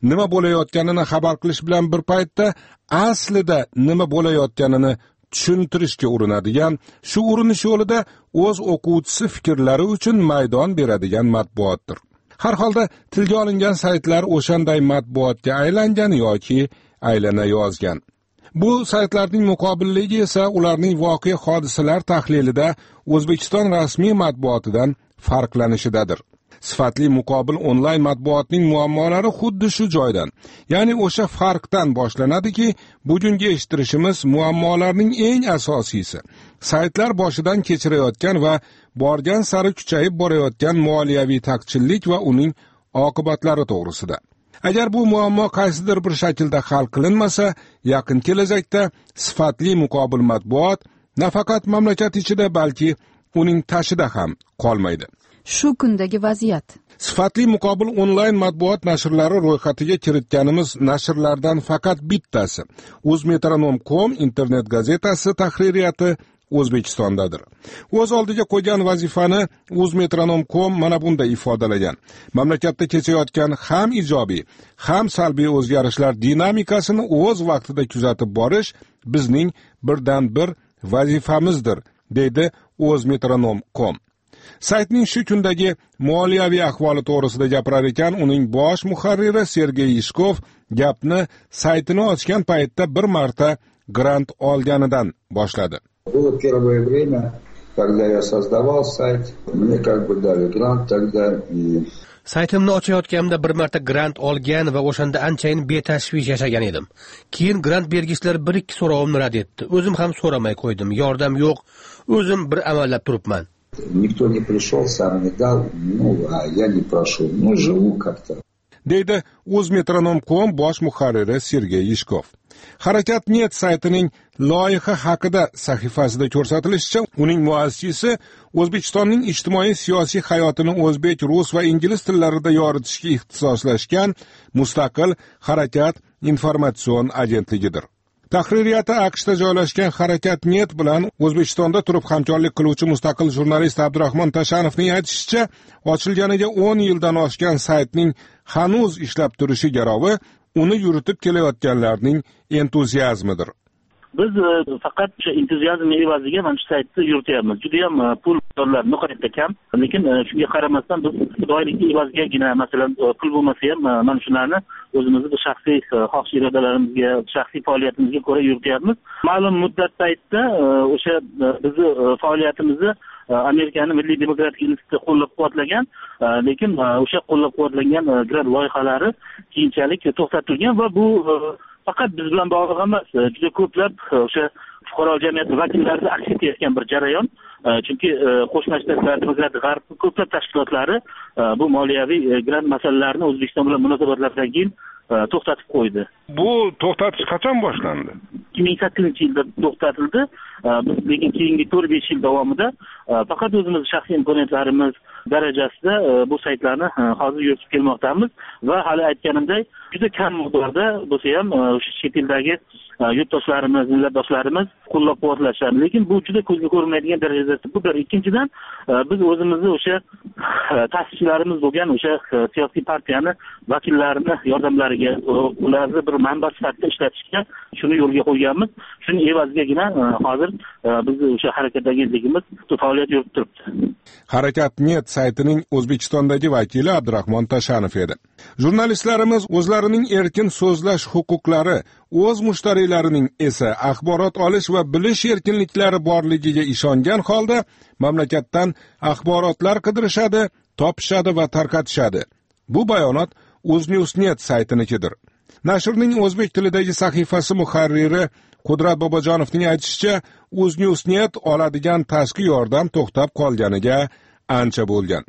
nima bo'layotganini xabar qilish bilan bir paytda aslida nima bo'layotganini tushuntirishga urinadigan, shu urinish yo'lida o'z o'quvchisi fikrlari uchun maydon beradigan matbuotdir. Har holda tilga olingan saytlar o'shanday matbuotga aylangan yoki aylanayozgan. Bu saytlarning muqobilligi esa ularning voqea hodisalar tahlilida O'zbekiston rasmiy matbuotidan farqlanishidadir. Sifatli muqobil onlayn matbuotning muammolari xuddi shu joydan, ya'ni o'sha farqdan boshlanadiki, bugungi eshittirishimiz muammolarning eng asosiysi saytlar boshidan kechirayotgan va borgan sari kuchayib borayotgan moliyaviy taqchillik va uning oqibatlari to'g'risida. Agar bu muammo qaysidir bir shaklda hal qilinmasa, yaqin kelajakda sifatli muqobil matbuot nafaqat mamlakat ichida, balki uning tashida ham qolmaydi. Shu kundagi vaziyat. Sifatli muqobil onlayn matbuot nashrlari ro'yxatiga kiritganimiz nashrlardan faqat bittasi Uzmetronom.com internet gazetasi tahririyati O'zbekistondadir. O'z oldiga qo'ygan vazifani Uzmetronom.com mana bunday ifodalagan. Mamlakatda kechayotgan ham ijobiy, ham salbiy o'zgarishlar dinamikasini o'z vaqtida kuzatib borish bizning birdan bir vazifamizdir, deydi Uzmetronom.com. Saytning shu kundagi moliyaviy ahvoli to'g'risida gapirar ekan, uning bosh muharriri Sergey Yishkov gapni saytini ochgan paytda bir marta grant olganidan boshladi. Было первое время, когда я создавал сайт, мне как бы дали грант тогда и saytimni ochayotganimda bir marta grant olgan va o'shanda anchayin betashvish yashagan edim. Keyin grant bergichlar 1-2 so'rovimni rad etdi. O'zim ham so'ramay qo'ydim. Yordam yo'q, o'zim bir amallab turibman. Никто не пришел, сам не дал, а я не прошу. Живу как-то. deydi Uzmetronom.com bosh muharriri Sergey Yishkov. Harakat.net saytining loyiha haqida sahifasida ko'rsatilishicha, uning muassisi O'zbekistonning ijtimoiy siyosiy hayotini o'zbek, rus va ingliz tillarida yoritishga ixtisoslashgan mustaqil harakat informatsion agentligidir. Tahririyati AQShda joylashgan Harakat.net bilan O'zbekistonda turib hamkorlik qiluvchi mustaqil jurnalist Abdurahmon Tashanovning aytishicha, ochilganiga 10 yildan oshgan saytning hanuz ishlab turishi garovi uni yuritib kelayotganlarning entuziazmidir. Biz faqat o'sha entuziazm evaziga mana shu saytni yurityapmiz. Juda ham pul miqdorlari nihoyatda kam, lekin shunga qaramasdan biz doiralik evazigagina, masalan, pul bo'lmasa ham mana shularni o'zimizni shaxsiy xohish irodalarimizga, shaxsiy faoliyatimizga ko'ra yurityapmiz. Ma'lum muddat paytda o'sha bizni faoliyatimizni Amerikaning Milliy demokratik instituti qo'llab-quvvatlagan, lekin o'sha qo'llab-quvvatlangan grant loyihalari keyinchalik to'xtatilgan va bu faqat biz bilan bog'liq emas, juda ko'plab o'sha fuqaro jamiyat vakillari aks etayotgan bir jarayon. Chunki Qo'shma Shtatlar, Demokratik G'arb ko'plab tashkilotlari bu moliyaviy grant masalalarini O'zbekiston bilan munosabatlardan keyin to'xtatib qo'ydi. Bu to'xtatish qachon boshlandi? 2008-yilda to'xtatildi. Biz lekin keyingi 4-5 yil davomida faqat o'zimiz shaxsiy imkoniyatlarimiz darajasida bu saytlarni hozir yuritib kelmoqdamiz va hali aytganimdek juda kam miqdorda bo'lsa ham o'sha chet eldagi yurtdoshlarimiz, millatdoshlarimiz qo'llab-quvvatlashadi. Lekin bu juda ko'zga ko'rinmaydigan darajada. Bu bir. Ikkinchidan biz o'zimizni o'sha ta'sischilarimiz bo'lgan o'sha siyosiy partiyani vakillarini yordamlariga, ularni bir manba sifatida ishlatishga shuni yo'lga qo'yganmiz. Shuning evazigagina hozir bizni o'sha harakat agentligimiz faoliyat yuritib turibdi. Harakat.net saytining O'zbekistondagi vakili Abdurahmon Tashanov edi. Jurnalistlarimiz o'zlarining erkin so'zlash huquqlari, o'z mushtariylarining esa axborot olish va bilish erkinliklari borligiga ishongan holda mamlakatdan axborotlar qidirishadi, topishadi va tarqatishadi. Bu bayonot Uznews.net saytinikidir. Nashrning o'zbek tilidagi sahifasi muharriri Qudrat Bobojonovning aytishicha, Uznews.net oladigan tashqi yordam to'xtab qolganiga ancha bo'lgan.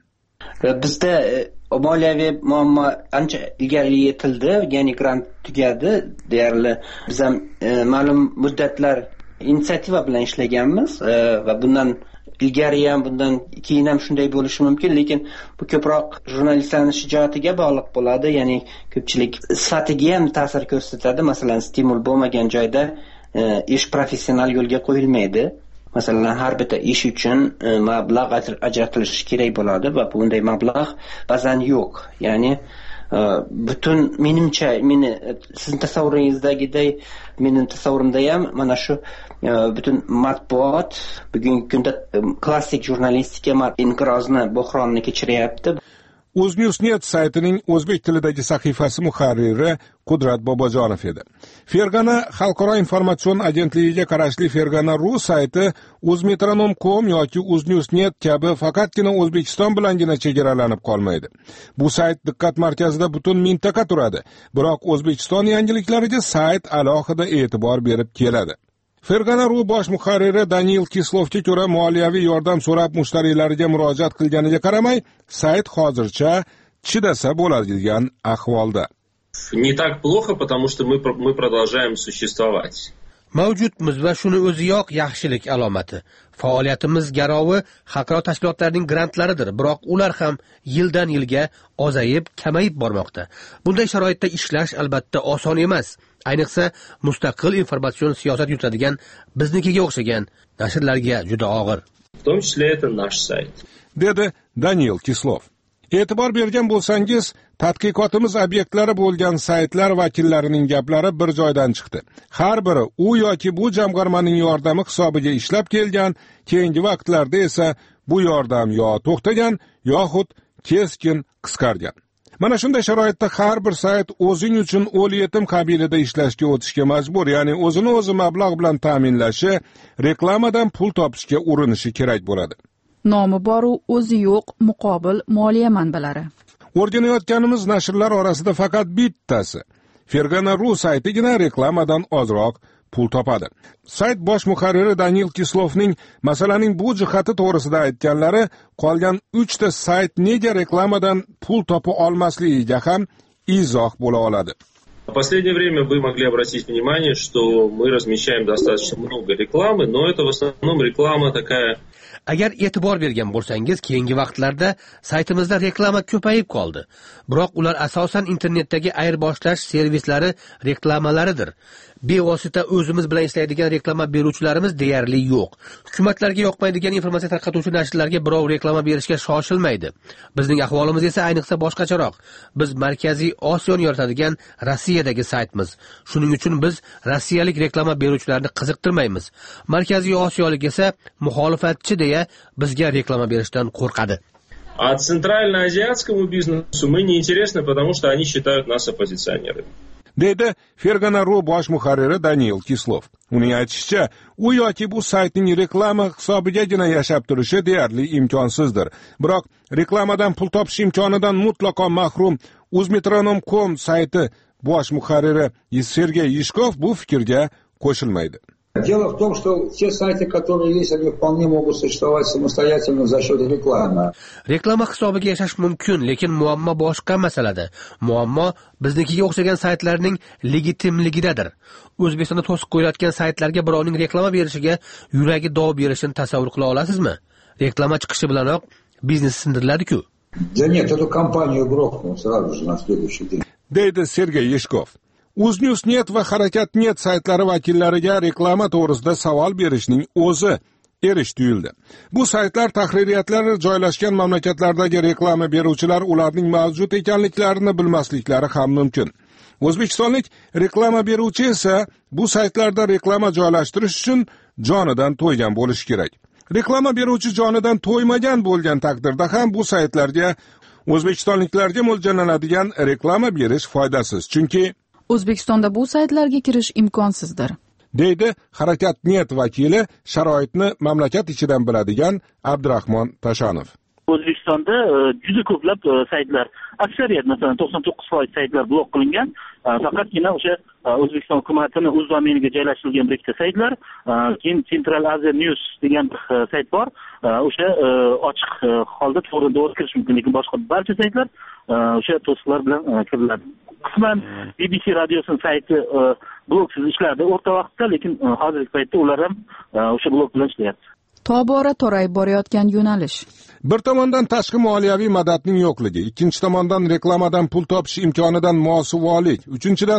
Bizda moliyaviy muammo ancha ilgari yetildi, ya'ni grant tugadi deyarli. Biz ham ma'lum muddatlar inisiativa bilan ishlaganmiz va bundan ilgari ham, bundan keyin ham shunday bo'lishi mumkin, lekin bu ko'proq jurnalistlarning shijoatiga bog'liq bo'ladi, ya'ni ko'pchilik sifatiga ham ta'sir ko'rsatadi. Masalan, stimul bo'lmagan joyda ish professional yo'lga qo'yilmaydi. Masalan, har bitta ish uchun mablag' ajratilishi kerak bo'ladi va bunday mablag' ba'zan yo'q. Ya'ni butun menimcha sizning tasavvuringizdagidek mening tasavvurimda ham mana shu butun matbuot bugungi kunda klassik jurnalistika inqirozni bo'hronni kechiryapti. UzNewsNet saytining o'zbek tilidagi sahifasi muharriri Qudrat Bobojonov edi. Fergana xalqaro informatsion agentligiga qarashli Fergana.ru sayti Uzmetronom.com yoki UzNewsNet kabi faqatgina O'zbekiston bilangina chegaralanib qolmaydi. Bu sayt diqqat markazida butun mintaqa turadi, biroq O'zbekiston yangiliklariga sayt alohida e'tibor berib keladi. Fergana.ru bosh muharriri Daniil Kislovga ko'ra, moliyaviy yordam so'rab mushtariylariga murojaat qilganiga qaramay, sayt hozircha chidasa bo'ladigan ahvolda. Не так плохо, потому что мы продолжаем существовать. Mavjudmiz va shuni o'ziyoq yaxshilik alomati. Faoliyatimiz garovi xalqaro tashkilotlarning grantlaridir, biroq ular ham yildan yilga ozayib, kamayib bormoqda. Bunday sharoitda ishlash albatta oson emas. Ayniqsa mustaqil informatsion siyosat yuritadigan biznikiga o'xshagan nashrlarga juda og'ir. В том числе это наш сайт. Dedi Daniil Kislov. E'tibor bergan bo'lsangiz, tadqiqotimiz obyektlari bo'lgan saytlar vakillarining gaplari bir joydan chiqdi. Har biri u yoki bu jamg'armaning yordami hisobiga ishlab kelgan, keyingi vaqtlarda esa bu yordam yo to'xtagan, yoxud keskin qisqargan. Mana shunday sharoitda har bir sayt o'zing uchun o'l yetim qabilida ishlashga o'tishga majbur, ya'ni o'zini o'zi mablag' bilan ta'minlashi, reklamadan pul topishga urinishi kerak bo'ladi. Nomi bor-u o'zi yo'q muqobil moliya manbalari. O'rganayotganimiz nashrlar orasida faqat bittasi. Fergana.ru saytigina reklamadan ozroq pul topadi. Sayt bosh muharriri Daniil Kislovning masalaning bu jihati to'g'risida aytganlari qolgan 3 ta sayt nega reklamadan pul topa olmasligiga ham izoh bo'la oladi. В последнее время вы могли обратить внимание, что мы размещаем достаточно много рекламы, но это в основном реклама такая. Agar e'tibor bergan bo'lsangiz, keyingi vaqtlarda saytimizda reklama ko'payib qoldi. Biroq ular asosan internetdagi ayirboshlash servislari reklamalaridir. Bevosita o'zimiz bilan ishlaydigan reklama beruvchilarimiz deyarli yo'q. Hukumatlarga yoqmaydigan informatsiya tarqatuvchi nashrlarga birov reklama berishga shoshilmaydi. Bizning ahvolimiz esa ayniqsa boshqacharoq. Biz Markaziy Osiyoni yoritadigan Rossiyadagi saytmiz. Shuning uchun biz rossiyalik reklama beruvchilarni qiziqtirmaymiz. Markaziy Osiyolik esa muxolifatchi deya bizga reklama berishdan qo'rqadi. А центральноазиатскому бизнесу мы не интересны, потому что они считают нас оппозиционерами. Dedi Fergana.ru bosh muharriri Daniil Kislov. Uning aytishicha, u yoki bu saytning reklama hisobigagina yashab turishi deyarli imkonsizdir. Biroq reklamadan pul topish imkonidan mutlaqo mahrum Uzmetronom.com sayti bosh muharriri Sergey Yishkov bu fikrga qo'shilmaydi. Дело в том, что те сайты, которые есть, они вполне могут существовать самостоятельно за счет рекламы. Reklama hisobiga yashash mumkin, lekin muammo boshqa masalada. Muammo biznikiga o'xshagan saytlarning legitimligidadir. O'zbekistonda to'siq qo'yiladigan saytlarga birovning reklama berishiga yuragi dov berishini tasavvur qila olasizmi? Reklama chiqishi bilanoq biznes sindiriladi-ku. Да нет, эту компанию грохнул сразу же на следующий день. Deydi Sergey Yishkov. UzNewsNet va Harakat.net saytlari vakillariga reklama to'g'risida savol berishning o'zi erish tuyuldi. Bu saytlar tahririyatlari joylashgan mamlakatlardagi reklama beruvchilar ularning mavjud ekanliklarini bilmasliklari ham mumkin. O'zbekistonlik reklama beruvchi esa bu saytlarda reklama joylashtirish uchun jonidan to'ygan bo'lishi kerak. Reklama beruvchi jonidan to'ymagan bo'lgan taqdirda ham bu saytlarga o'zbekistonliklarga mo'ljallanadigan reklama berish foydasiz, chunki O'zbekistonda bu saytlarga kirish imkonsizdir. Deydi Harakat.net vakili sharoitni mamlakat ichidan biladigan Abdurahmon Tashanov. O'zbekistonda juda ko'plab saytlar, aksariyat masalan 99% saytlar blok qilingan. Faqatgina o'sha O'zbekiston hukumatini o'z domeniga joylashtirilgan bir ikkita saytlar, keyin Central Asia News degan sayt bor. O'sha ochiq holda to'g'ri kirish mumkin, lekin boshqa barcha saytlar o'sha to'siqlar bilan kiriladi. Qisman BBC radiosining sayti bloksiz ishlardi o'rta vaqtda, lekin hozirgi paytda ular ham o'sha blok bilan ishlayapti. Tobora torayib borayotgan yo'nalish. Bir tomondan tashqi moliyaviy madadning yo'qligi, ikkinchi tomondan reklamadan pul topish imkonidan mosuvolik, uchinchidan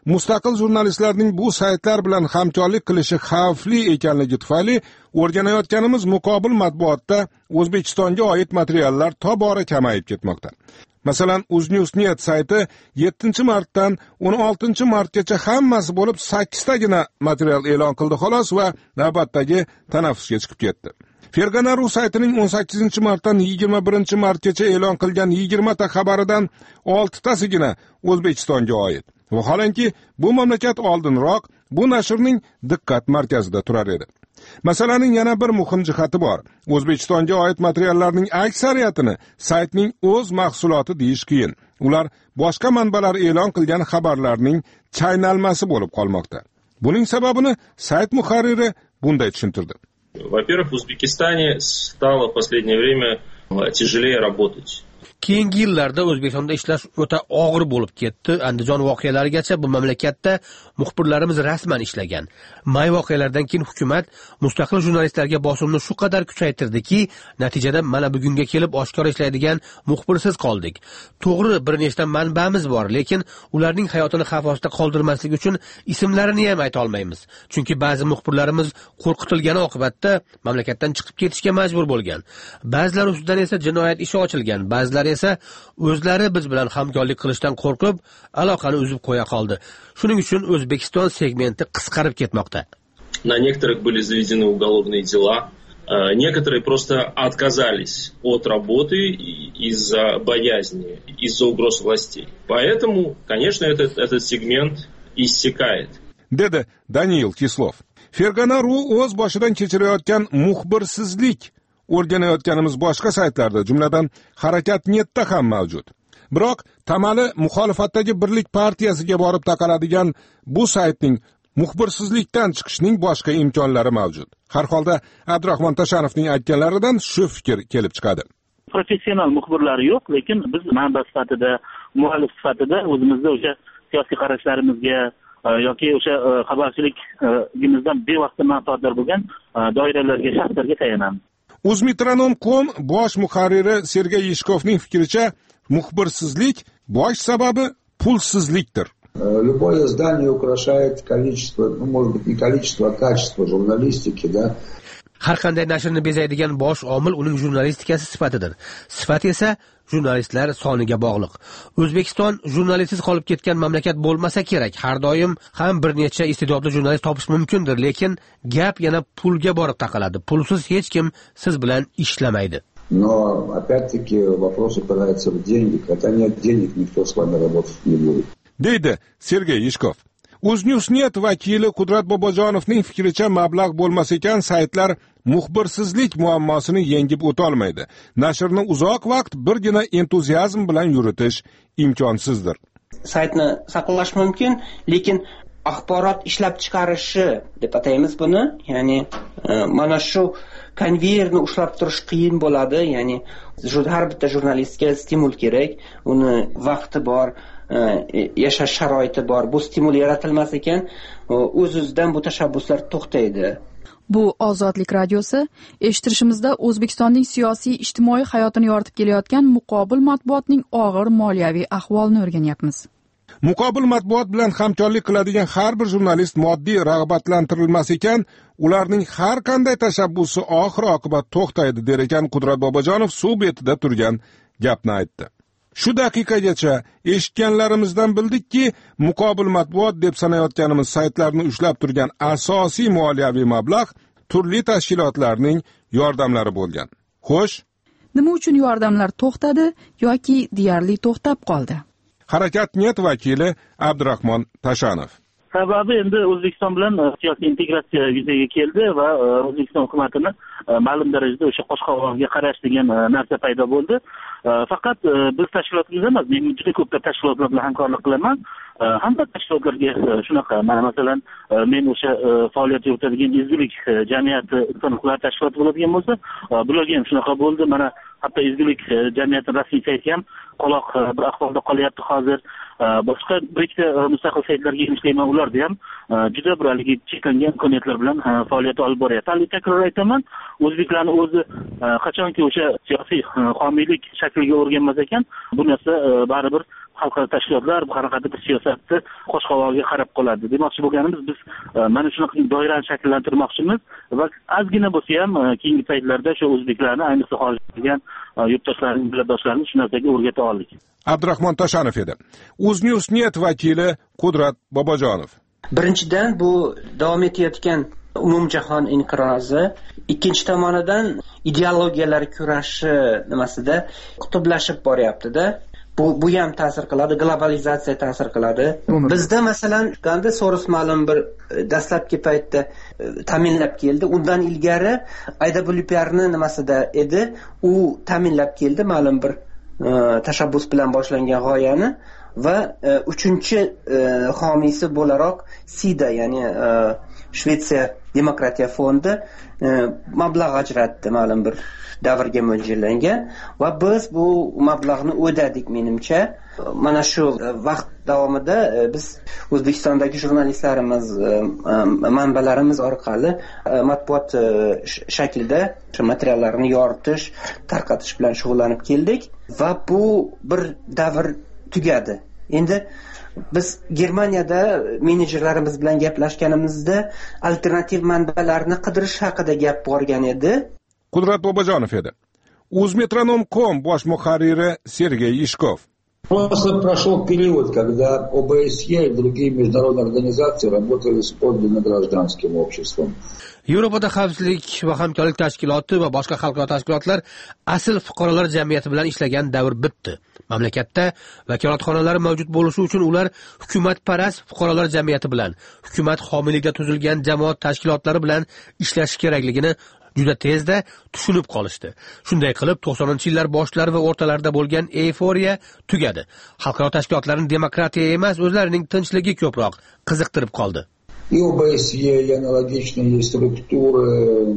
mustaqil jurnalistlarning bu saytlar bilan hamkorlik qilishi xavfli ekanligi tufayli o'rganayotganimiz muqobil matbuotda O'zbekistonga oid materiallar tobora kamayib ketmoqda. Masalan, UzNewsNet sayti 7-martdan 16-martgacha hammasi bo'lib 8 tagina material e'lon qildi xolos va navbatdagi tanaffusga chiqib ketdi. Fergana.ru saytining 18-martdan 21-martgacha e'lon qilgan 20 ta xabaridan 6 tasigina O'zbekistonga oid. Vaholanki, bu mamlakat oldinroq bu nashrning diqqat markazida turar edi. Masalaning yana bir muhim jihati bor. O'zbekistonga oid materiallarning aksariyatini saytning o'z mahsuloti deyish qiyin. Ular boshqa manbalar e'lon qilgan xabarlarning chaynalmasi bo'lib qolmoqda. Buning sababini sayt muharriri bunday tushuntirdi. Во-первых, в Узбекистане стало в последнее время тяжелее работать. Keyingi yillarda O'zbekistonda ishlash o'ta og'ir bo'lib ketdi. Andijon voqealarigacha bu mamlakatda muxbirlarimiz rasman ishlagan. May voqealaridan keyin hukumat mustaqil jurnalistlarga bosimni shu qadar kuchaytirdiki, natijada mana bugunga kelib oshkor ishlaydigan muxbirsiz qoldik. To'g'ri, bir nechta manbamiz bor, lekin ularning hayotini xavf ostida qoldirmaslik uchun ismlarini ham ayta olmaymiz. Chunki ba'zi muxbirlarimiz qo'rqitilgani oqibatda mamlakatdan chiqib ketishga majbur bo'lgan. Ba'zilar ustidan esa jinoyat ishi ochilgan, ba'zilari esa o'zlari biz bilan hamkorlik qilishdan qo'rqib, aloqani uzib qo'ya qoldi. Shuning uchun O'zbekiston segmenti qisqarib ketmoqda. На некоторых были заведены уголовные дела. Некоторые просто отказались от работы из-за боязни, из-за угроз властей. Поэтому, конечно, этот сегмент иссякает. Dedi Daniil Kislov. Fergana.ru o'z boshidan kechirayotgan muxbirsizlik o'rganayotganimiz boshqa saytlarda, jumladan Harakat.netda ham mavjud. Biroq tamali muxolifatdagi Birlik partiyasiga borib taqaladigan bu saytning muxbirsizlikdan chiqishning boshqa imkonlari mavjud. Har holda Abdurahmon Tashanovning aytganlaridan shu fikr kelib chiqadi. Professional muxbirlari yo'q, lekin biz manba sifatida, muallif sifatida o'zimizda o'sha siyosiy qarashlarimizga yoki o'sha xabarchiligimizdan bevosita manfaatdor bo'lgan doiralarga, shaxslarga tayanamiz. Uzmetronom.com bosh muharriri Sergey Yishkovning fikricha, muxbirsizlik bosh sababi pulsizlikdir. Любое издание украшает количество, может быть, не количество, а качество журналистики, да. Har qanday nashrni bezaydigan bosh omil uning jurnalistikasi sifatidir. Sifat esa jurnalistlar soniga bog'liq. O'zbekiston jurnalistsiz qolib ketgan mamlakat bo'lmasa kerak. Har doim ham bir necha iste'dodli jurnalist topish mumkindir, lekin gap yana pulga borib taqaladi. Pulsiz hech kim siz bilan ishlamaydi. Но опять-таки вопрос упирается в деньги. Когда нет денег, никто с вами работать не будет. Deydi Sergey Yishkov. UzNewsNet vakili Qudrat Bobojonovning fikricha, mablag' bo'lmas ekan saytlar muxbirsizlik muammosini yengib o'tolmaydi. Nashrni uzoq vaqt birgina entuziazm bilan yuritish imkonsizdir. Saytni saqlash mumkin, lekin axborot ishlab chiqarishi deb ataymiz buni, ya'ni mana shu konveyerni ushlab turish qiyin bo'ladi, ya'ni har bitta jurnalistga stimul kerak, uni vaqti bor, yashash sharoiti bor. Bu stimul yaratilmas ekan, o'z-o'zidan bu tashabbuslar to'xtaydi. Bu Ozodlik radiosi. Eshittirishimizda O'zbekistonning siyosiy ijtimoiy hayotini yoritib kelayotgan muqobil matbuotning og'ir moliyaviy ahvolini o'rganyapmiz. Muqobil matbuot bilan hamkorlik qiladigan har bir jurnalist moddiy rag'batlantirilmas ekan, ularning har qanday tashabbusi oxir-oqibat to'xtaydi der ekan Qudrat Bobojonov suv betida turgan gapni aytdi. Shu daqiqagacha eshitganlarimizdan bildikki, muqobil matbuot deb sanayotganimiz saytlarni ushlab turgan asosiy moliyaviy mablag' turli tashkilotlarning yordamlari bo'lgan. Xo'sh, nima uchun yordamlar to'xtadi yoki deyarli to'xtab qoldi? Harakat.net vakili Abdurahmon Tashanov. Sababi endi O'zbekiston bilan siyosiy integratsiya yuzaga keldi va O'zbekiston hukumatini ma'lum darajada o'sha qo'shqo'rg'onga qarash degan narsa paydo bo'ldi. Faqat biz tashkilotimiz emas, men juda ko'p tashkilotlar bilan hamkorlik qilaman. Hamma tashkilotlarga shunaqa, mana masalan, men o'sha faoliyat yuritadigan Ezgulik jamiyati guruhlari tashkiloti bo'ladigan bo'lsa, bularga ham shunaqa bo'ldi. Mana hatto Ezgulik jamiyati rasmiy sayti ham qoloq bir ahvolda qolyapti hozir. Boshqa bir ikkita mustaqil saytlarga ishlayman, ularda ham juda bir haligi cheklangan imkoniyatlar bilan faoliyat olib boryapti. Takror aytaman, o'zbeklarni o'zi qachonki o'sha siyosiy homiylik shakliga o'rganmas ekan, bu narsa baribir xalqaro tashkilotlar qanaqadir bir siyosatni qo'shqovog'iga qarab qoladi. Demoqchi bo'lganimiz biz mana shunaqa doirani shakllantirmoqchimiz va ozgina bo'lsa ham keyingi paytlarda shu o'zbeklarni, ayniqsa xorijda bo'lgan yurtdoshlarning, millatdoshlarini shu narsaga o'rgata oldik. Abdurahmon Tashanov edi. UzNewsNet vakili Qudrat Bobojonov. Birinchidan, bu davom etayotgan umumjahon inqirozi, ikkinchi tomonidan ideologiyalar kurashi nimasida qutublashib boryapti-da. Bu ham ta'sir qiladi, globalizatsiya ta'sir qiladi. Bizda masalan, ganda so'ris ma'lum bir dastlabki paytda ta'minlab keldi. Undan ilgari IWPRni nimasida edi, u ta'minlab keldi ma'lum bir tashabbus bilan boshlangan g'oyani va uchinchi homiysi bo'laroq SIDA, ya'ni Shvetsiya demokratiya fondi mablag' ajratdi ma'lum bir davrga mo'ljallangan va biz bu mablag'ni o'dadik menimcha. Mana shu vaqt davomida biz O'zbekistondagi jurnalistlarimiz, manbalarimiz orqali matbuot shaklida shu materiallarni yoritish, tarqatish bilan shug'ullanib keldik va bu bir davr tugadi. Endi biz Germaniyada menejerlarimiz bilan gaplashganimizda alternativ manbalarni qidirish haqida gap borgan edi. Qudrat Bobojonov edi. Uzmetronom.com bosh muharriri Sergey Ishkov. Просто прошел период, когда ОБСЕ и другие международные организации работали с подлинно гражданским обществом. Yevropada xavfsizlik va hamkorlik tashkiloti va boshqa xalqaro tashkilotlar asl fuqarolar jamiyati bilan ishlagan davr bitdi. Mamlakatda vakolatxonalar mavjud bo'lishi uchun ular hukumatparast fuqarolar jamiyati bilan, hukumat homiyligida tuzilgan jamoat tashkilotlari bilan ishlash kerakligini juda tezda tushunib qolishdi. Shunday qilib 90-yillar boshlari va o'rtalarida bo'lgan euforiya tugadi. Xalqaro tashkilotlarning demokratiya emas, o'zlarining tinchligi ko'proq qiziqtirib qoldi. И ОБСЕ, и аналогичные структуры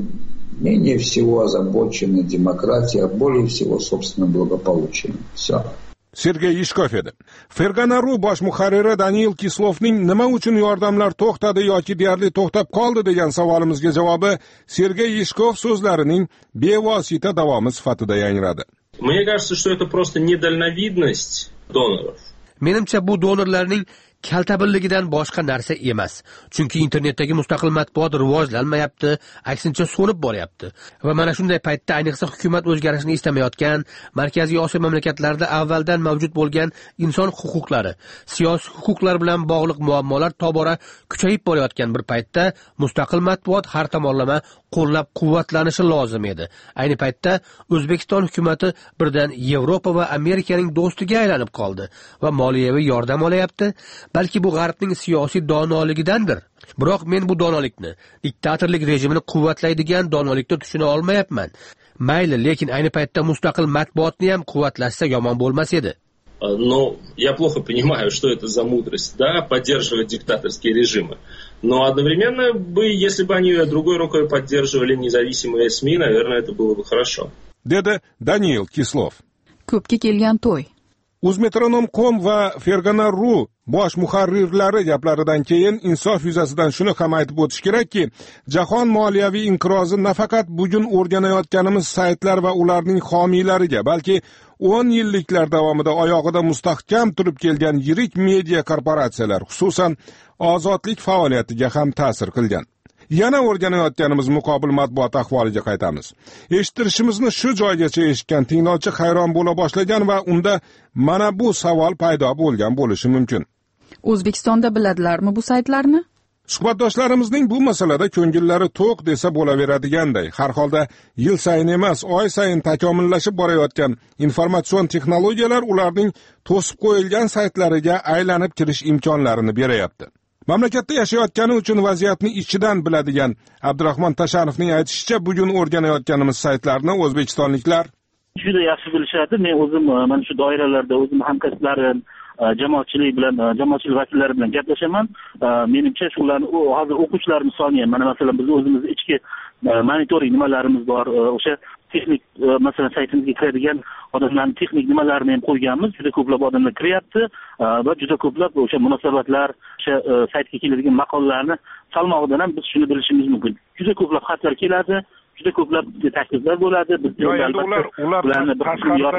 менее всего озабочены демократией, а более всего собственным благополучием. Все. Sergey Ishkov edi. Fergana.ru bosh muharriri Daniil Kislovning nima uchun yordamlar to'xtadi yoki deyarli to'xtab qoldi degan savolimizga javobi Sergey Ishkov so'zlarining bevosita davomi sifatida yangradi. Мне кажется, что это просто недальновидность доноров. Menimcha bu donorlarning kaltabinligidan boshqa narsa emas. Chunki internetdagi mustaqil matbuot rivojlanmayapti, aksincha so'nib boryapti. Va mana shunday paytda ayniqsa hukumat o'zgarishni istamayotgan, Markaziy Osiyo mamlakatlarida avvaldan mavjud bo'lgan inson huquqlari, siyosiy huquqlar bilan bog'liq muammolar tobora kuchayib borayotgan bir paytda mustaqil matbuot har tomonlama qo'llab-quvvatlanishi lozim edi. Ayni paytda O'zbekiston hukumatı birdan Yevropa va Amerikaning do'stiga aylanib qoldi va moliyaviy yordam olayapti. Balki bu g'arbning siyosiy donoligidandir. Biroq men bu donolikni, diktatorlik rejimini quvvatlaydigan donolikni tushuna olmayapman. Mayli, lekin ayni paytda mustaqil matbuotni ham quvvatlashsa yomon bo'lmas edi. Но я плохо понимаю, что это за мудрость, да, поддерживать диктаторские режимы. Но одновременно если бы они другой рукой поддерживали независимые СМИ, наверное, это было бы хорошо. Dedi Daniil Kislov. Ko'pga kelgan to'y. Uzmetronom.com va Fergana.ru bosh muharrirlari gaplaridan keyin insof yuzasidan shuni ham aytib o'tish kerakki, jahon moliyaviy inqirozi nafaqat bugun o'rganayotganimiz saytlar va ularning homiylariga, balki 10 yilliklar davomida oyog'ida mustahkam turib kelgan yirik media korporatsiyalar, xususan ozodlik faoliyatiga ham ta'sir qilgan. Yana o'rganayotganimiz muqobil matbuot ahvoliga qaytamiz. Eshittirishimizni shu joygacha eshitgan tinglovchi hayron bo'la boshlagan va unda mana bu savol paydo bo'lgan bo'lishi mumkin. O'zbekistonda biladilarmi bu saytlarni? Suhbatdoshlarimizning bu masalada ko'ngillari to'q desa bo'laveradiganday. Har holda yil sayin emas, oy sayin takomillashib borayotgan informatsion texnologiyalar ularning to'sib qo'yilgan saytlariga aylanib kirish imkonlarini berayapti. Mamlakatda yashayotgani uchun vaziyatni ichidan biladigan Abdurahmon Tashanovning aytishicha, bugun o'rganayotganimiz saytlarni o'zbekistonliklar juda yaxshi bilishadi. Men o'zim mana shu doiralarda o'zim hamkasblarim, jamoatchilik vakillari bilan gaplashaman. Menimcha shularni hozir o'quvchilarimiz soni ham, mana masalan biz o'zimiz ichki monitoring nimalarimiz bor. O'sha texnik masalan saytimizga kiradigan odamlarning texnik nimalarini ham qo'yganmiz. Juda ko'plab odamlar kiryapti va juda ko'plab o'sha munosabatlar, o'sha saytga keladigan maqolalarni salmog'idan ham biz shuni bilishimiz mumkin. Juda ko'plab xatlar keladi, juda ko'plab takliflar bo'ladi. Biz ular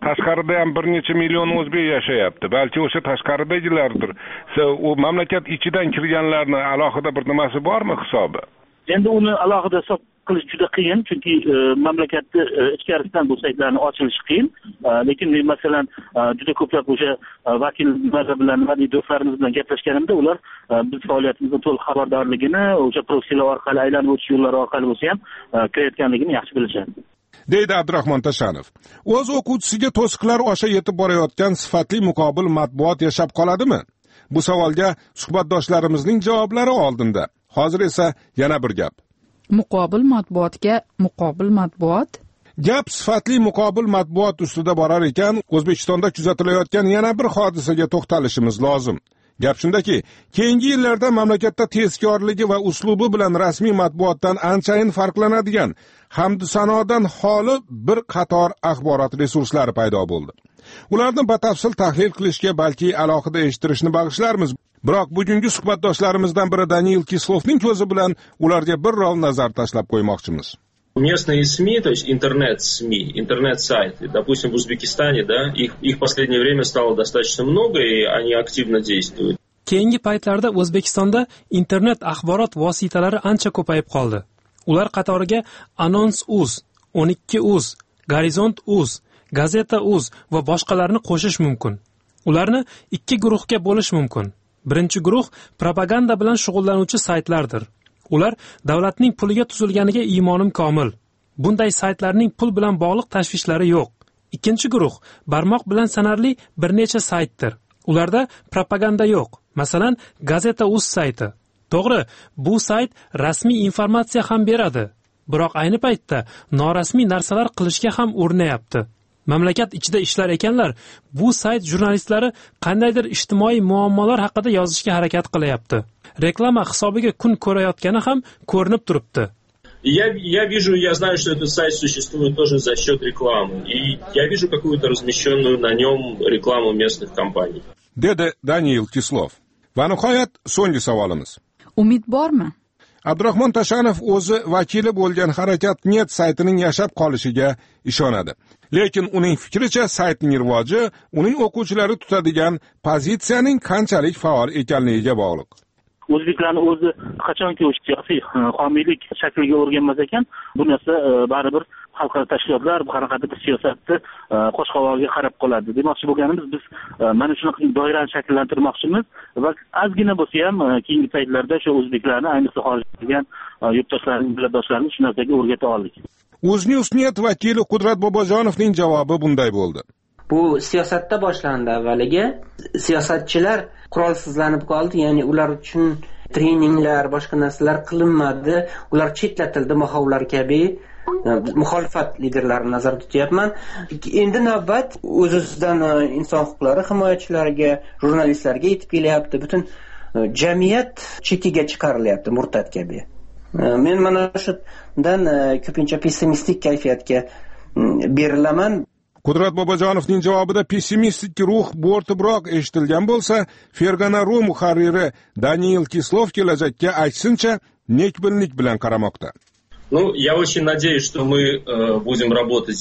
tashqarida ham bir necha million o'zbek yashayapti. Balki o'sha tashqaridagilardir. U mamlakat ichidan kirganlarni alohida bir nimasi bormi hisobi? Endi uni alohida hisob qilish juda qiyin, chunki mamlakatni ichkarisidan bu saytlarni ochilishi qiyin. Lekin men masalan juda ko'plab o'sha vakillar bilan, do'stlarimiz bilan gaplashganimda ular biz faoliyatimizdan to'liq xabardorligini, o'sha proksiyalar orqali aylanib o'tish yo'llari orqali bo'lsa ham kirayotganligini yaxshi bilishadi. Deydi Abdurahmon Tashanov. O'z o'quvchisiga to'siqlar osha yetib borayotgan sifatli muqobil matbuot yashab qoladimi? Bu savolga suhbatdoshlarimizning javoblari oldinda. Hozir esa yana bir gap. Muqobil matbuotga muqobil matbuot? Gap sifatli muqobil matbuot ustida borar ekan, O'zbekistonda kuzatilayotgan yana bir hodisaga to'xtalishimiz lozim. Gap shundaki, keyingi yillarda mamlakatda tezkorligi va uslubi bilan rasmiy matbuotdan anchayin farqlanadigan, hamdu sanodan xoli bir qator axborot resurslari paydo bo'ldi. Ularni batafsil tahlil qilishga balki alohida eshittirishni bag'ishlarmiz. Biroq bugungi suhbatdoshlarimizdan biri Daniyil Kislovning ko'zi bilan ularga bir rol nazar tashlab qo'ymoqchimiz. Местные СМИ, то есть интернет-СМИ, интернет-сайты, допустим, в Узбекистане, да, их в последнее время стало достаточно много, и они активно действуют. Keyingi paytlarda O'zbekistonda internet axborot vositalari ancha ko'payib qoldi. Ular qatoriga Anons.uz, 12.uz, Gorizont.uz, Gazeta.uz va boshqalarni qo'shish mumkin. Ularni ikki guruhga bo'lish mumkin. Birinchi guruh propaganda bilan shug'ullanuvchi saytlardir. Ular davlatning puliga tuzilganiga iymonim komil. Bunday saytlarning pul bilan bog'liq tashvishlari yo'q. Ikkinchi guruh barmoq bilan sanarli bir necha saytdir. Ularda propaganda yo'q. Masalan, Gazeta.uz sayti. To'g'ri, bu sayt rasmiy informatsiya ham beradi. Biroq ayni paytda norasmiy narsalar qilishga ham urinayapti. Mamlakat ichida ishlar ekanlar, bu sayt jurnalistlari qandaydir ijtimoiy muammolar haqida yozishga harakat qilyapti. Reklama hisobiga kun ko'rayotgani ham ko'rinib turibdi. Я знаю, что этот сайт существует тоже за счет рекламы. И я вижу какую-то размещенную на нем рекламу местных компаний. Dedi Daniyil Kislov. Va nihoyat so'nggi savolimiz. Umid bormi? Abdurahmon Tashanov o'zi vakili bo'lgan Harakat.net saytining yashab qolishiga ishonadi. Lekin uning fikricha saytning rivoji uning o'quvchilari tutadigan pozitsiyaning qanchalik faol ekanligiga bog'liq. O'zbeklarning o'zi qachonki o'sha siyosiy homiylik shakliga o'rganmas ekan, bu narsa baribir xalqaro tashkilotlar qanaqadir siyosatni qo'shqovog'iga qarab qoladi. Demoqchi bo'lganimiz biz mana shunaqa doirani shakllantirmoqchimiz va ozgina bo'lsa ham keyingi paytlarda o'sha o'zbeklarni, ayniqsa xorijdan yurtdoshlarning, millatdoshlarni shu narsaga o'rgata oldik. UzNews.net vakili Qudrat Bobojonovning javobi bunday bo'ldi. Bu siyosatda boshlandi avvaliga. Siyosatchilar qurolsizlanib qoldi, ya'ni ular uchun treninglar, boshqa narsalar qilinmadi. Ular chetlatildi, Mahovlar kabi muxolifat liderlarini nazarda tutyapman. Endi navbat o'z-o'zidan inson huquqlari himoyachilariga, jurnalistlarga yetib kelyapti. Butun jamiyat chekiga chiqarilyapti, murtad kabi. Men mana shundan ko'pincha pessimistik kayfiyatga berilaman. Qudrat Bobojonovning javobida pessimistik ruh bo'rtibroq eshitilgan bo'lsa, Fergana Ru muharriri Daniyil Kislov kelajakka aksincha nekbillik bilan qaramoqda. Ну, я очень надеюсь, что мы будем работать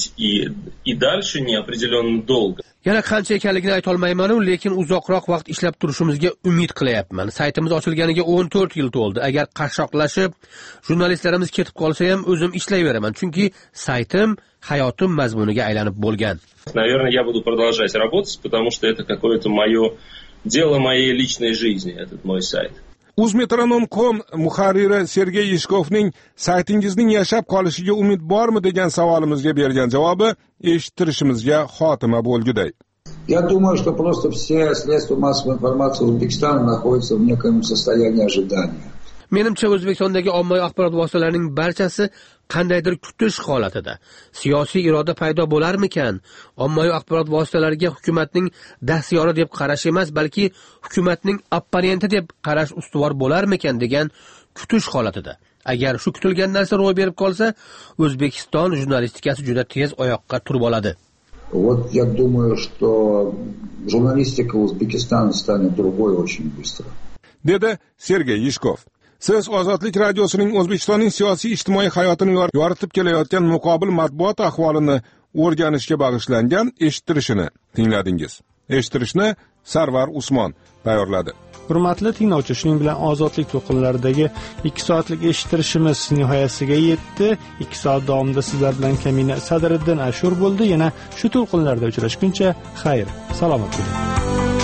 и дальше неопределенно долго. Yana qancha ekanligini ayta olmayman, lekin uzoqroq vaqt ishlab turishimizga umid qilyapman. Saytimiz ochilganiga 14 yil to'ldi. Agar qashshoqlashib, jurnalistlarimiz ketib qolsa ham o'zim ishlayveraman, chunki saytim hayotim mazmuniga aylanib bo'lgan. Наверное, я буду продолжать работать, потому что это какое-то мое дело моей личной жизни, этот мой сайт. Uzmetronom.com muharriri Sergey Yishkovning saytingizning yashab qolishiga umid bormi degan savolimizga bergan javobi eshittirishimizga xotima bo'lguday. Я думаю, что просто все средства массовой информации Узбекистана находятся в неком состоянии ожидания. Menimcha O'zbekistondagi ommaviy axborot vositalarining barchasi qandaydir kutish holatida. Siyosiy iroda paydo bo'larmikan? Ommaviy axborot vositalariga hukumatning dastyori deb qarash emas, balki hukumatning opponenti deb qarash ustuvor bo'larmikan degan kutish holatida. Agar shu kutilgan narsa ro'y berib qolsa, O'zbekiston jurnalistikasi juda tez oyoqqa turib oladi. Вот я думаю, что журналистика Узбекистана станет другой очень быстро. Dedi Sergey Yishkov. Siz Ozodlik radiosining O'zbekistonning siyosiy ijtimoiy hayotini yoritib kelayotgan muqobil matbuot ahvolini o'rganishga bag'ishlangan eshittirishini tingladingiz. Eshittirishni Sarvar Usmon tayyorladi. Hurmatli tinglovchi, shuning bilan ozodlik to'lqinlaridagi 2 soatlik eshittirishimiz nihoyasiga yetdi. 2 soat davomida sizlar bilan Kamina Sadriddin Ashur bo'ldi. Yana shu to'lqinlarda uchrashguncha xayr, salomat bo'ling.